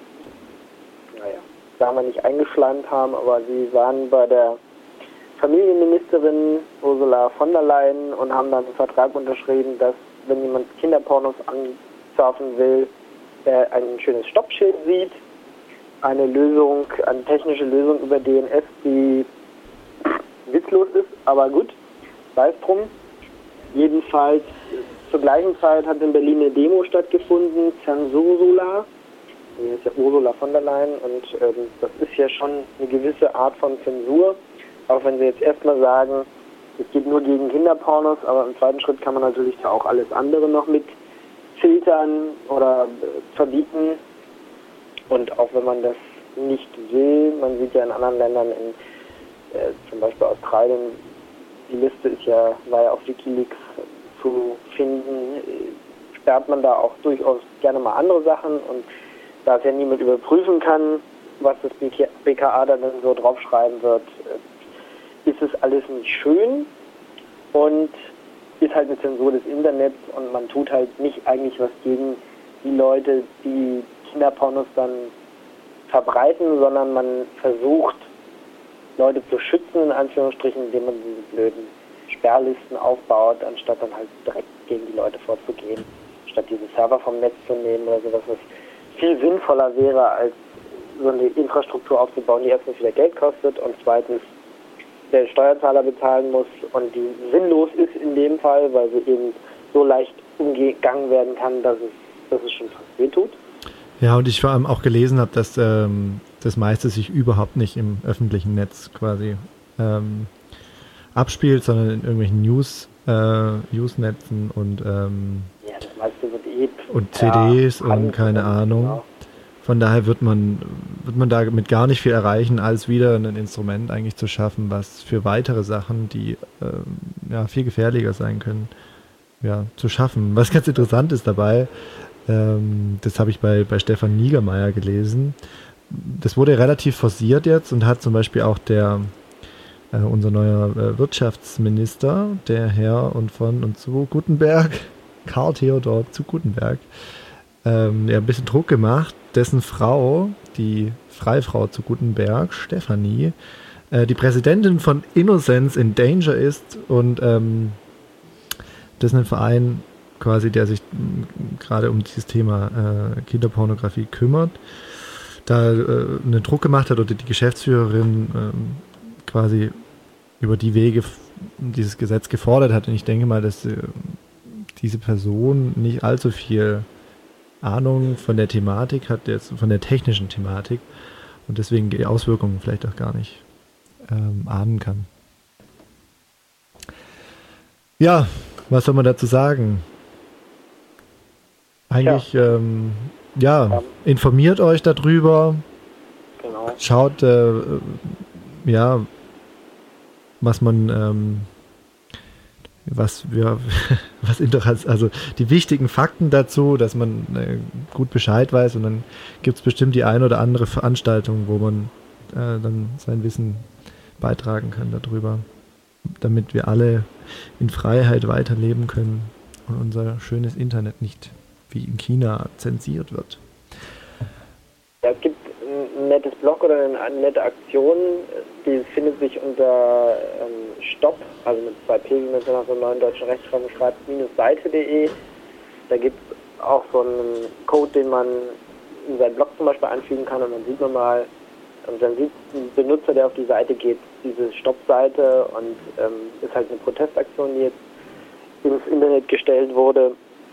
sagen wir nicht eingeschleimt haben, aber sie waren bei der Familienministerin Ursula von der Leyen und haben dann einen Vertrag unterschrieben, dass, wenn jemand Kinderpornos ansurfen will, er ein schönes Stoppschild sieht. Eine technische Lösung über DNS, die witzlos ist, aber gut, sei es drum. Jedenfalls zur gleichen Zeit hat in Berlin eine Demo stattgefunden, Zensursula. Die ist ja Ursula von der Leyen und das ist ja schon eine gewisse Art von Zensur, auch wenn sie jetzt erstmal sagen, es geht nur gegen Kinderpornos, aber im zweiten Schritt kann man natürlich da auch alles andere noch mit filtern oder verbieten. Und auch wenn man das nicht will, man sieht ja in anderen Ländern, zum Beispiel Australien, die Liste war ja auf WikiLeaks zu finden, sperrt man da auch durchaus gerne mal andere Sachen und da es ja niemand überprüfen kann, was das BKA dann so draufschreiben wird, ist es alles nicht schön und ist halt eine Zensur des Internets und man tut halt nicht eigentlich was gegen die Leute, die Kinderpornos dann verbreiten, sondern man versucht, Leute zu schützen, in Anführungsstrichen, indem man diese blöden Sperrlisten aufbaut, anstatt dann halt direkt gegen die Leute vorzugehen, statt diese Server vom Netz zu nehmen oder sowas, was viel sinnvoller wäre, als so eine Infrastruktur aufzubauen, die erstens wieder Geld kostet und zweitens der Steuerzahler bezahlen muss und die sinnlos ist in dem Fall, weil sie eben so leicht umgegangen werden kann, dass es schon fast wehtut. Ja, und ich vor allem auch gelesen habe, dass das meiste sich überhaupt nicht im öffentlichen Netz quasi abspielt, sondern in irgendwelchen Newsnetzen und das meiste wird und CDs und keine Ahnung. Genau. Von daher wird man damit gar nicht viel erreichen, als wieder ein Instrument eigentlich zu schaffen, was für weitere Sachen, die viel gefährlicher sein können, zu schaffen. Was ganz interessant ist dabei, das habe ich bei Stefan Niggemeier gelesen, das wurde relativ forciert jetzt und hat zum Beispiel auch unser neuer Wirtschaftsminister, der Herr und von und zu Gutenberg, Karl Theodor zu Gutenberg, ein bisschen Druck gemacht, dessen Frau, die Freifrau zu Gutenberg, Stefanie, die Präsidentin von Innocence in Danger ist und das ist ein Verein quasi, der sich gerade um dieses Thema Kinderpornografie kümmert, da einen Druck gemacht hat oder die Geschäftsführerin quasi über die Wege dieses Gesetz gefordert hat. Und ich denke mal, dass diese Person nicht allzu viel Ahnung von der Thematik hat, jetzt von der technischen Thematik und deswegen die Auswirkungen vielleicht auch gar nicht ahnen kann. Ja, was soll man dazu sagen? Eigentlich, informiert euch darüber, Genau. schaut, was man, also die wichtigen Fakten dazu, dass man gut Bescheid weiß und dann gibt es bestimmt die eine oder andere Veranstaltung, wo man dann sein Wissen beitragen kann darüber, damit wir alle in Freiheit weiterleben können und unser schönes Internet nicht wie in China zensiert wird. Ja, es gibt ein nettes Blog oder eine nette Aktion, die findet sich unter Stopp, also mit 2 P, wie man es nach dem neuen deutschen Rechtsraum schreibt, -seite.de. Da gibt es auch so einen Code, den man in seinen Blog zum Beispiel einfügen kann und dann sieht man mal, und dann sieht ein Benutzer, der auf die Seite geht, diese Stopp-Seite und ist halt eine Protestaktion, die jetzt ins Internet gestellt wurde.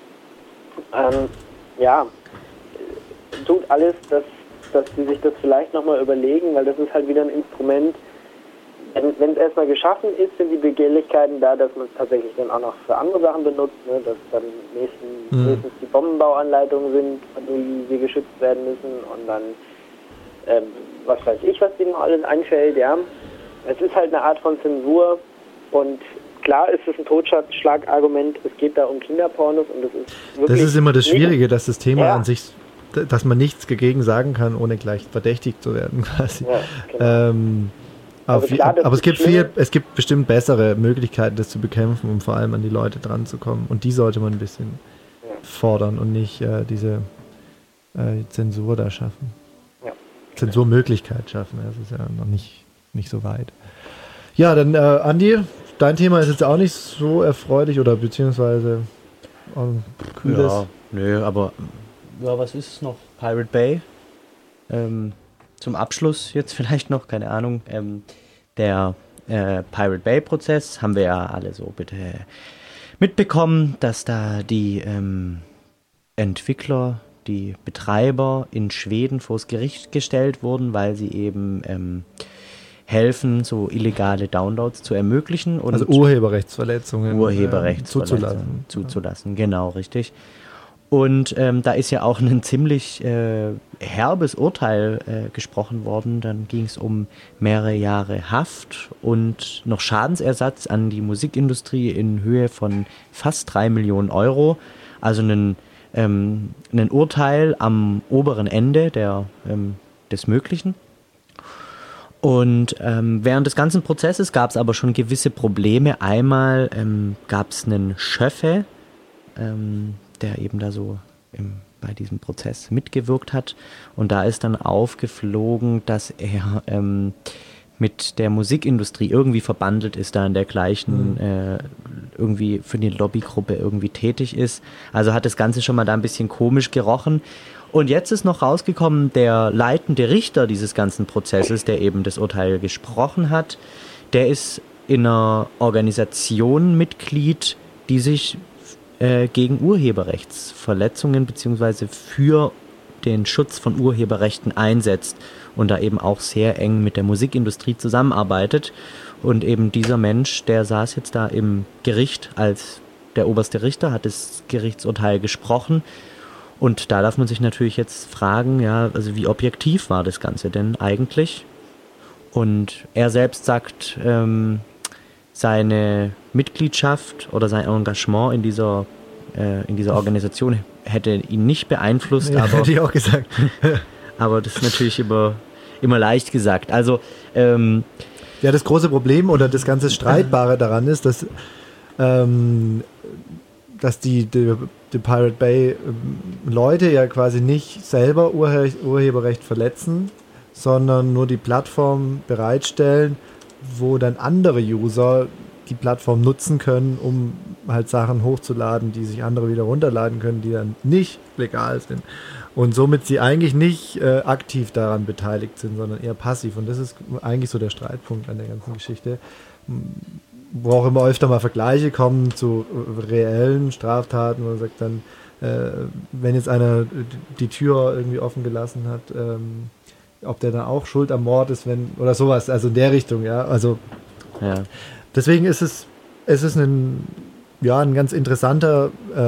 Tut alles, dass sie sich das vielleicht nochmal überlegen, weil das ist halt wieder ein Instrument. Wenn es erstmal geschaffen ist, sind die Begehrlichkeiten da, dass man es tatsächlich dann auch noch für andere Sachen benutzt, ne? Dass dann nächstens die Bombenbauanleitungen sind, die sie geschützt werden müssen und dann was weiß ich, was denen noch alles einfällt, ja. Es ist halt eine Art von Zensur und klar ist es ein Totschlagargument, es geht da um Kinderpornos und das ist wirklich... Das ist immer das Schwierige, dass das Thema an sich, dass man nichts dagegen sagen kann, ohne gleich verdächtigt zu werden quasi. Ja, genau. Aber es gibt bestimmt bessere Möglichkeiten, das zu bekämpfen, um vor allem an die Leute dran zu kommen. Und die sollte man ein bisschen fordern und nicht diese Zensur da schaffen. Ja. Zensurmöglichkeit schaffen, das ist ja noch nicht so weit. Ja, dann Andi, dein Thema ist jetzt auch nicht so erfreulich oder beziehungsweise kühles. Ja, nö, aber was ist es noch? Pirate Bay. Zum Abschluss jetzt vielleicht noch, keine Ahnung, der Pirate Bay Prozess haben wir ja alle so bitte mitbekommen, dass da die Entwickler, die Betreiber in Schweden vors Gericht gestellt wurden, weil sie eben helfen, so illegale Downloads zu ermöglichen. Und also Urheberrechtsverletzungen zuzulassen, genau, richtig. Und da ist ja auch ein ziemlich herbes Urteil gesprochen worden. Dann ging es um mehrere Jahre Haft und noch Schadensersatz an die Musikindustrie in Höhe von fast 3 Millionen Euro. Also ein Urteil am oberen Ende des Möglichen. Und während des ganzen Prozesses gab es aber schon gewisse Probleme. Einmal gab es einen Schöffe, der eben da so bei diesem Prozess mitgewirkt hat. Und da ist dann aufgeflogen, dass er mit der Musikindustrie irgendwie verbandelt ist, da in der gleichen, irgendwie für die Lobbygruppe irgendwie tätig ist. Also hat das Ganze schon mal da ein bisschen komisch gerochen. Und jetzt ist noch rausgekommen, der leitende Richter dieses ganzen Prozesses, der eben das Urteil gesprochen hat, der ist in einer Organisation Mitglied, die sich gegen Urheberrechtsverletzungen bzw. für den Schutz von Urheberrechten einsetzt und da eben auch sehr eng mit der Musikindustrie zusammenarbeitet. Und eben dieser Mensch, der saß jetzt da im Gericht als der oberste Richter, hat das Gerichtsurteil gesprochen. Und da darf man sich natürlich jetzt fragen, ja, also wie objektiv war das Ganze denn eigentlich? Und er selbst sagt, seine Mitgliedschaft oder sein Engagement in dieser Organisation hätte ihn nicht beeinflusst, Ja, aber, hätte ich auch gesagt. aber das ist natürlich immer leicht gesagt. Also Ja, das große Problem oder das ganze Streitbare daran ist, dass die Pirate Bay Leute ja quasi nicht selber Urheberrecht verletzen, sondern nur die Plattform bereitstellen, wo dann andere User die Plattform nutzen können, um halt Sachen hochzuladen, die sich andere wieder runterladen können, die dann nicht legal sind. Und somit sie eigentlich nicht aktiv daran beteiligt sind, sondern eher passiv. Und das ist eigentlich so der Streitpunkt an der ganzen Geschichte. Wo auch immer öfter mal Vergleiche kommen zu reellen Straftaten, wo man sagt dann, wenn jetzt einer die Tür irgendwie offen gelassen hat, ob der dann auch schuld am Mord ist, oder sowas, also in der Richtung, ja. Also ja. deswegen ist es ein ganz interessanter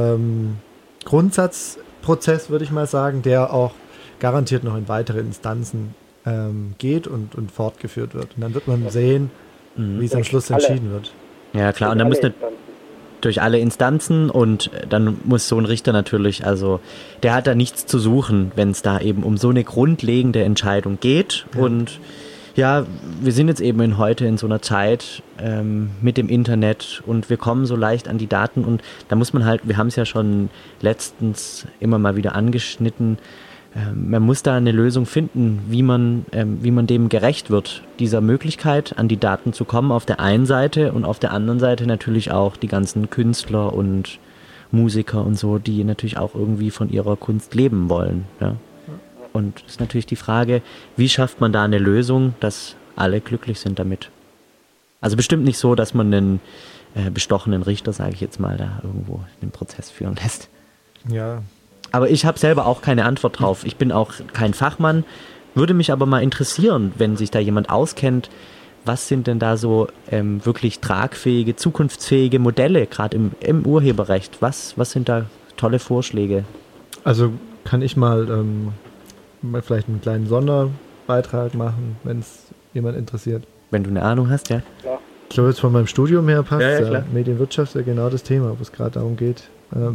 Grundsatzprozess, würde ich mal sagen, der auch garantiert noch in weitere Instanzen geht und fortgeführt wird. Und dann wird man sehen, wie es am Schluss entschieden wird. Ja, klar, und dann muss durch alle Instanzen und dann muss so ein Richter natürlich, also der hat da nichts zu suchen, wenn es da eben um so eine grundlegende Entscheidung geht. Ja. Und ja, wir sind jetzt eben heute in so einer Zeit mit dem Internet und wir kommen so leicht an die Daten und da muss man halt, wir haben es ja schon letztens immer mal wieder angeschnitten, man muss da eine Lösung finden, wie man dem gerecht wird, dieser Möglichkeit an die Daten zu kommen auf der einen Seite und auf der anderen Seite natürlich auch die ganzen Künstler und Musiker und so, die natürlich auch irgendwie von ihrer Kunst leben wollen. Ja. Und es ist natürlich die Frage, wie schafft man da eine Lösung, dass alle glücklich sind damit? Also bestimmt nicht so, dass man einen bestochenen Richter, sage ich jetzt mal, da irgendwo den Prozess führen lässt. Ja. Aber ich habe selber auch keine Antwort drauf. Ich bin auch kein Fachmann. Würde mich aber mal interessieren, wenn sich da jemand auskennt, was sind denn da so wirklich tragfähige, zukunftsfähige Modelle, gerade im Urheberrecht? Was sind da tolle Vorschläge? Also kann ich mal vielleicht einen kleinen Sonderbeitrag machen, wenn es jemand interessiert. Wenn du eine Ahnung hast, ja. Ja. Ich glaube, jetzt von meinem Studium her passt Ja, klar. Medienwirtschaft ist ja genau das Thema, wo es gerade darum geht.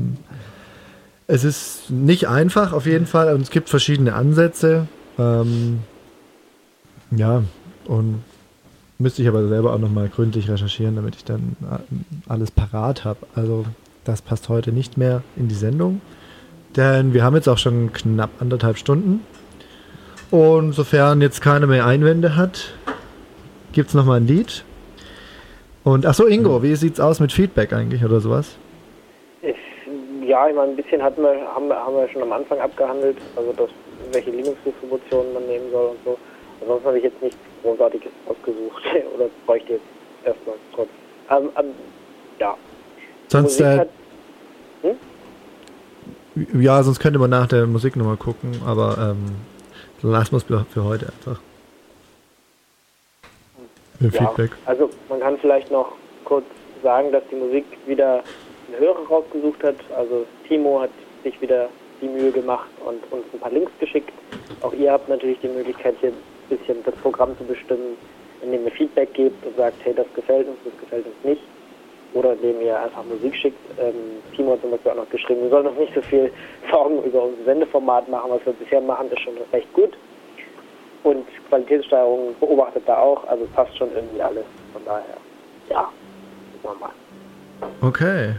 Es ist nicht einfach auf jeden Fall und es gibt verschiedene Ansätze. Ja, und müsste ich aber selber auch nochmal gründlich recherchieren, damit ich dann alles parat habe. Also das passt heute nicht mehr in die Sendung, denn wir haben jetzt auch schon knapp 1,5 Stunden. Und sofern jetzt keiner mehr Einwände hat, gibt es nochmal ein Lied. Und achso, Ingo, wie sieht's aus mit Feedback eigentlich oder sowas? Ja, ich meine, ein bisschen haben wir schon am Anfang abgehandelt, also welche Linux-Distributionen man nehmen soll und so. Ansonsten habe ich jetzt nichts Großartiges ausgesucht oder bräuchte jetzt erstmal trotz. Ja. Sonst, ja, sonst könnte man nach der Musik nochmal gucken, aber lassen wir es für heute einfach. Mit Feedback. Also man kann vielleicht noch kurz sagen, dass die Musik wieder einen Hörer rausgesucht hat. Also Timo hat sich wieder die Mühe gemacht und uns ein paar Links geschickt. Auch ihr habt natürlich die Möglichkeit, hier ein bisschen das Programm zu bestimmen, indem ihr Feedback gebt und sagt, hey, das gefällt uns nicht. Oder indem ihr einfach Musik schickt. Timo hat zum Beispiel auch noch geschrieben, wir sollen uns nicht so viel Sorgen über unser Sendeformat machen. Was wir bisher machen, ist schon recht gut. Und Qualitätssteigerung beobachtet da auch. Also passt schon irgendwie alles. Von daher, ja, gucken wir mal. Okay.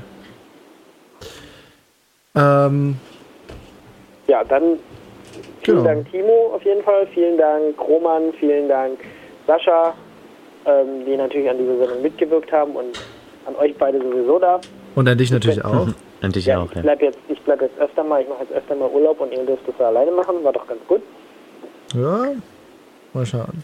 Ja, dann vielen Dank Timo auf jeden Fall, vielen Dank Roman, vielen Dank Sascha, die natürlich an dieser Sendung mitgewirkt haben und an euch beide sowieso da. Und an dich natürlich auch. An dich ja, auch, ich bleib jetzt öfter mal, ich mache jetzt öfter mal Urlaub und ihr dürft das ja alleine machen, war doch ganz gut. Ja, mal schauen.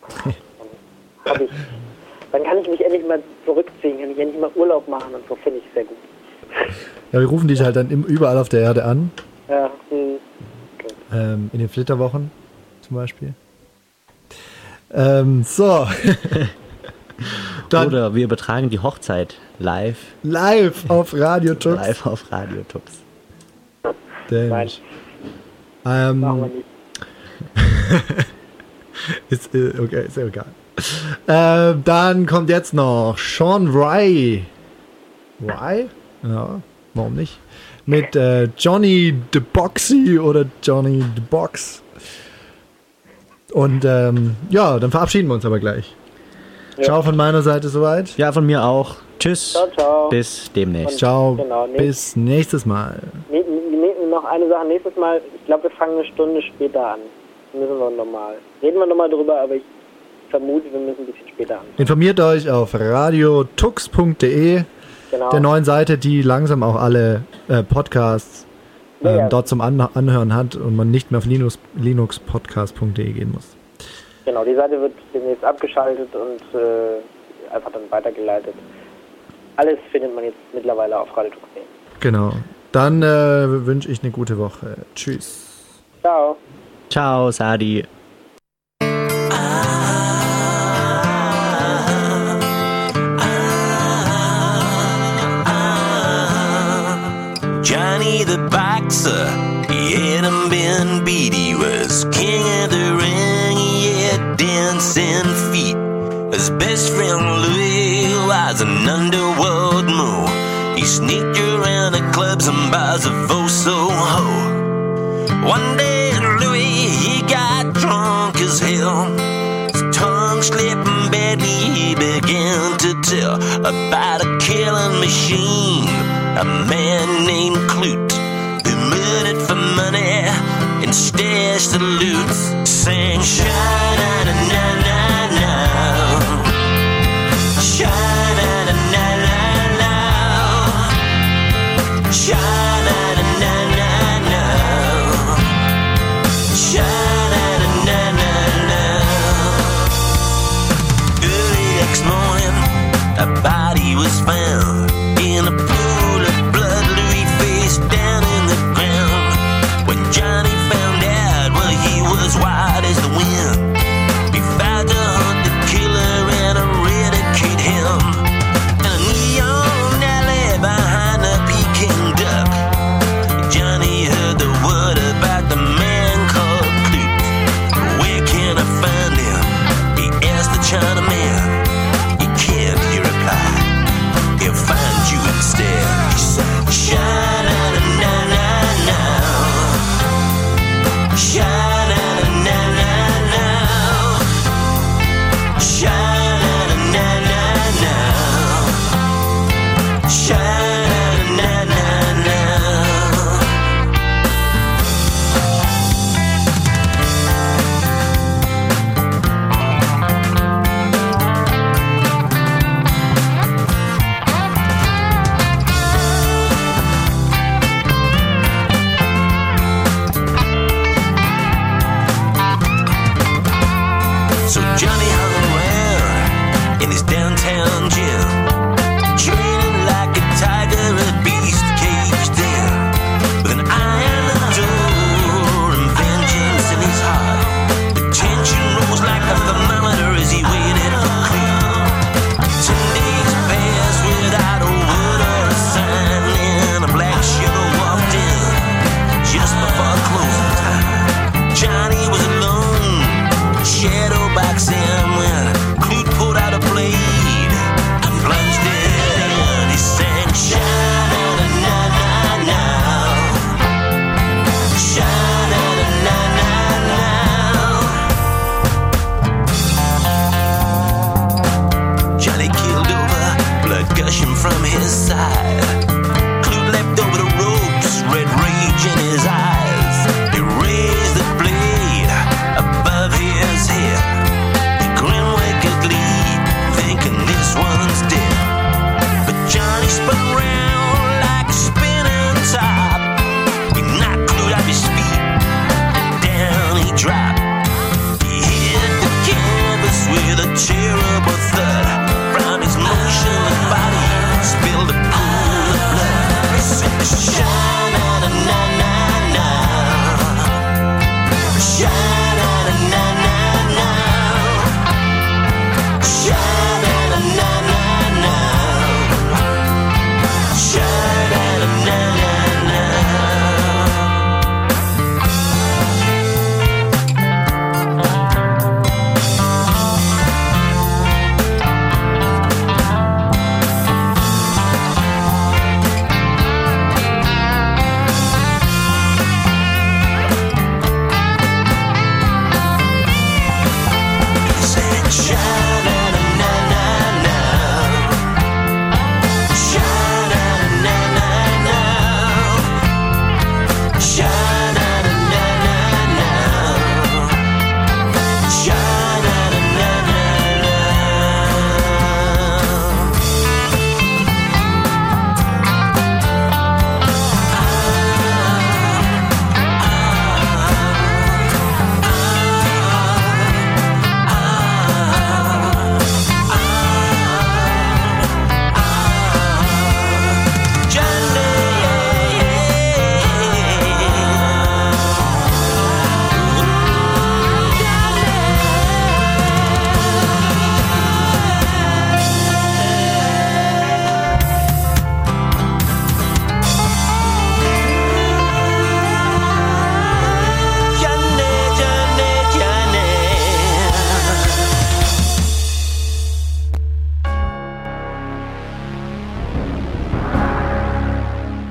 Dann kann ich mich endlich mal zurückziehen, kann ich endlich mal Urlaub machen und so, finde ich sehr gut. Ja, wir rufen dich halt dann überall auf der Erde an. Ja, in den Flitterwochen zum Beispiel. So. Oder wir übertragen die Hochzeit live. Live auf Radio Tux. Live auf Radio Tux. Nein. Machen wir nicht. Okay, ist ja egal. Dann kommt jetzt noch Sean Rye. Rye? Ja, warum nicht? Mit Johnny the Boxy oder Johnny the Box. Und ja, dann verabschieden wir uns aber gleich. Ja. Ciao von meiner Seite soweit. Ja, von mir auch. Tschüss. Ciao, ciao. Bis demnächst. Ciao. Genau, bis nächstes Mal. Noch eine Sache. Nächstes Mal, ich glaube, wir fangen eine Stunde später an. Müssen wir nochmal. Reden wir nochmal drüber, aber ich vermute, wir müssen ein bisschen später an. Informiert euch auf radiotux.de, genau. Der neuen Seite, die langsam auch alle Podcasts dort zum Anhören hat und man nicht mehr auf linuxpodcast.de gehen muss. Genau, die Seite wird demnächst abgeschaltet und einfach dann weitergeleitet. Alles findet man jetzt mittlerweile auf radiotux.de. Genau. Dann wünsche ich eine gute Woche. Tschüss. Ciao. Ciao, Sadi. Johnny the Boxer, he hadn't been beat. He was king of the ring, he had dancing feet. His best friend Louis was an underworld mole. He sneaked around the clubs and bars of Soho. One day Louis, he got drunk as hell. His tongue slipping badly, he began to tell about a killing machine, a man named Clute, who murdered for money and stashed the loot. Sang sha-na-na-na-na-na, sha-na-na-na-na-na, sha-na-na-na-na-na, sha-na-na-na-na-na. Early next morning, a body was found in a pool of blood. Louis face down in the ground. When Johnny found out, well, he was wild as the wind. He vowed to hunt the killer and eradicate him. In a neon alley behind a Peking duck, Johnny heard the word about the man called Clute. Where can I find him? He asked the Chinaman. He can't, he replied. He'll find you instead. He said, sha-na-na-na-na-na, sha-na-na-na-na-na, sha-na-na-na-na-na, sha-na-na-na-na-na. So Johnny hung around in his downtown gym, training like a tiger, a beast caged in, with an eye on the door and vengeance in his heart. The tension rose like a thermometer as he waited for Clute. 10 days passed without a word or a sign, and a black shadow walked in just before closing time. Johnny was alone, shadow boxing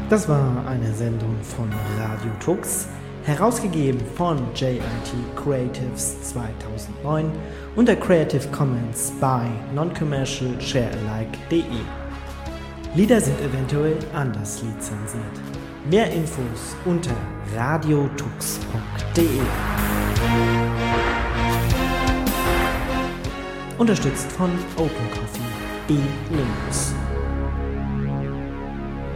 Das war eine Sendung von Radio Tux, herausgegeben von JIT Creatives 2009 unter Creative Commons by Non-Commercial Sharealike.de. Lieder sind eventuell anders lizenziert. Mehr Infos unter radiotux.de. Unterstützt von OpenCoffee, B-Linux.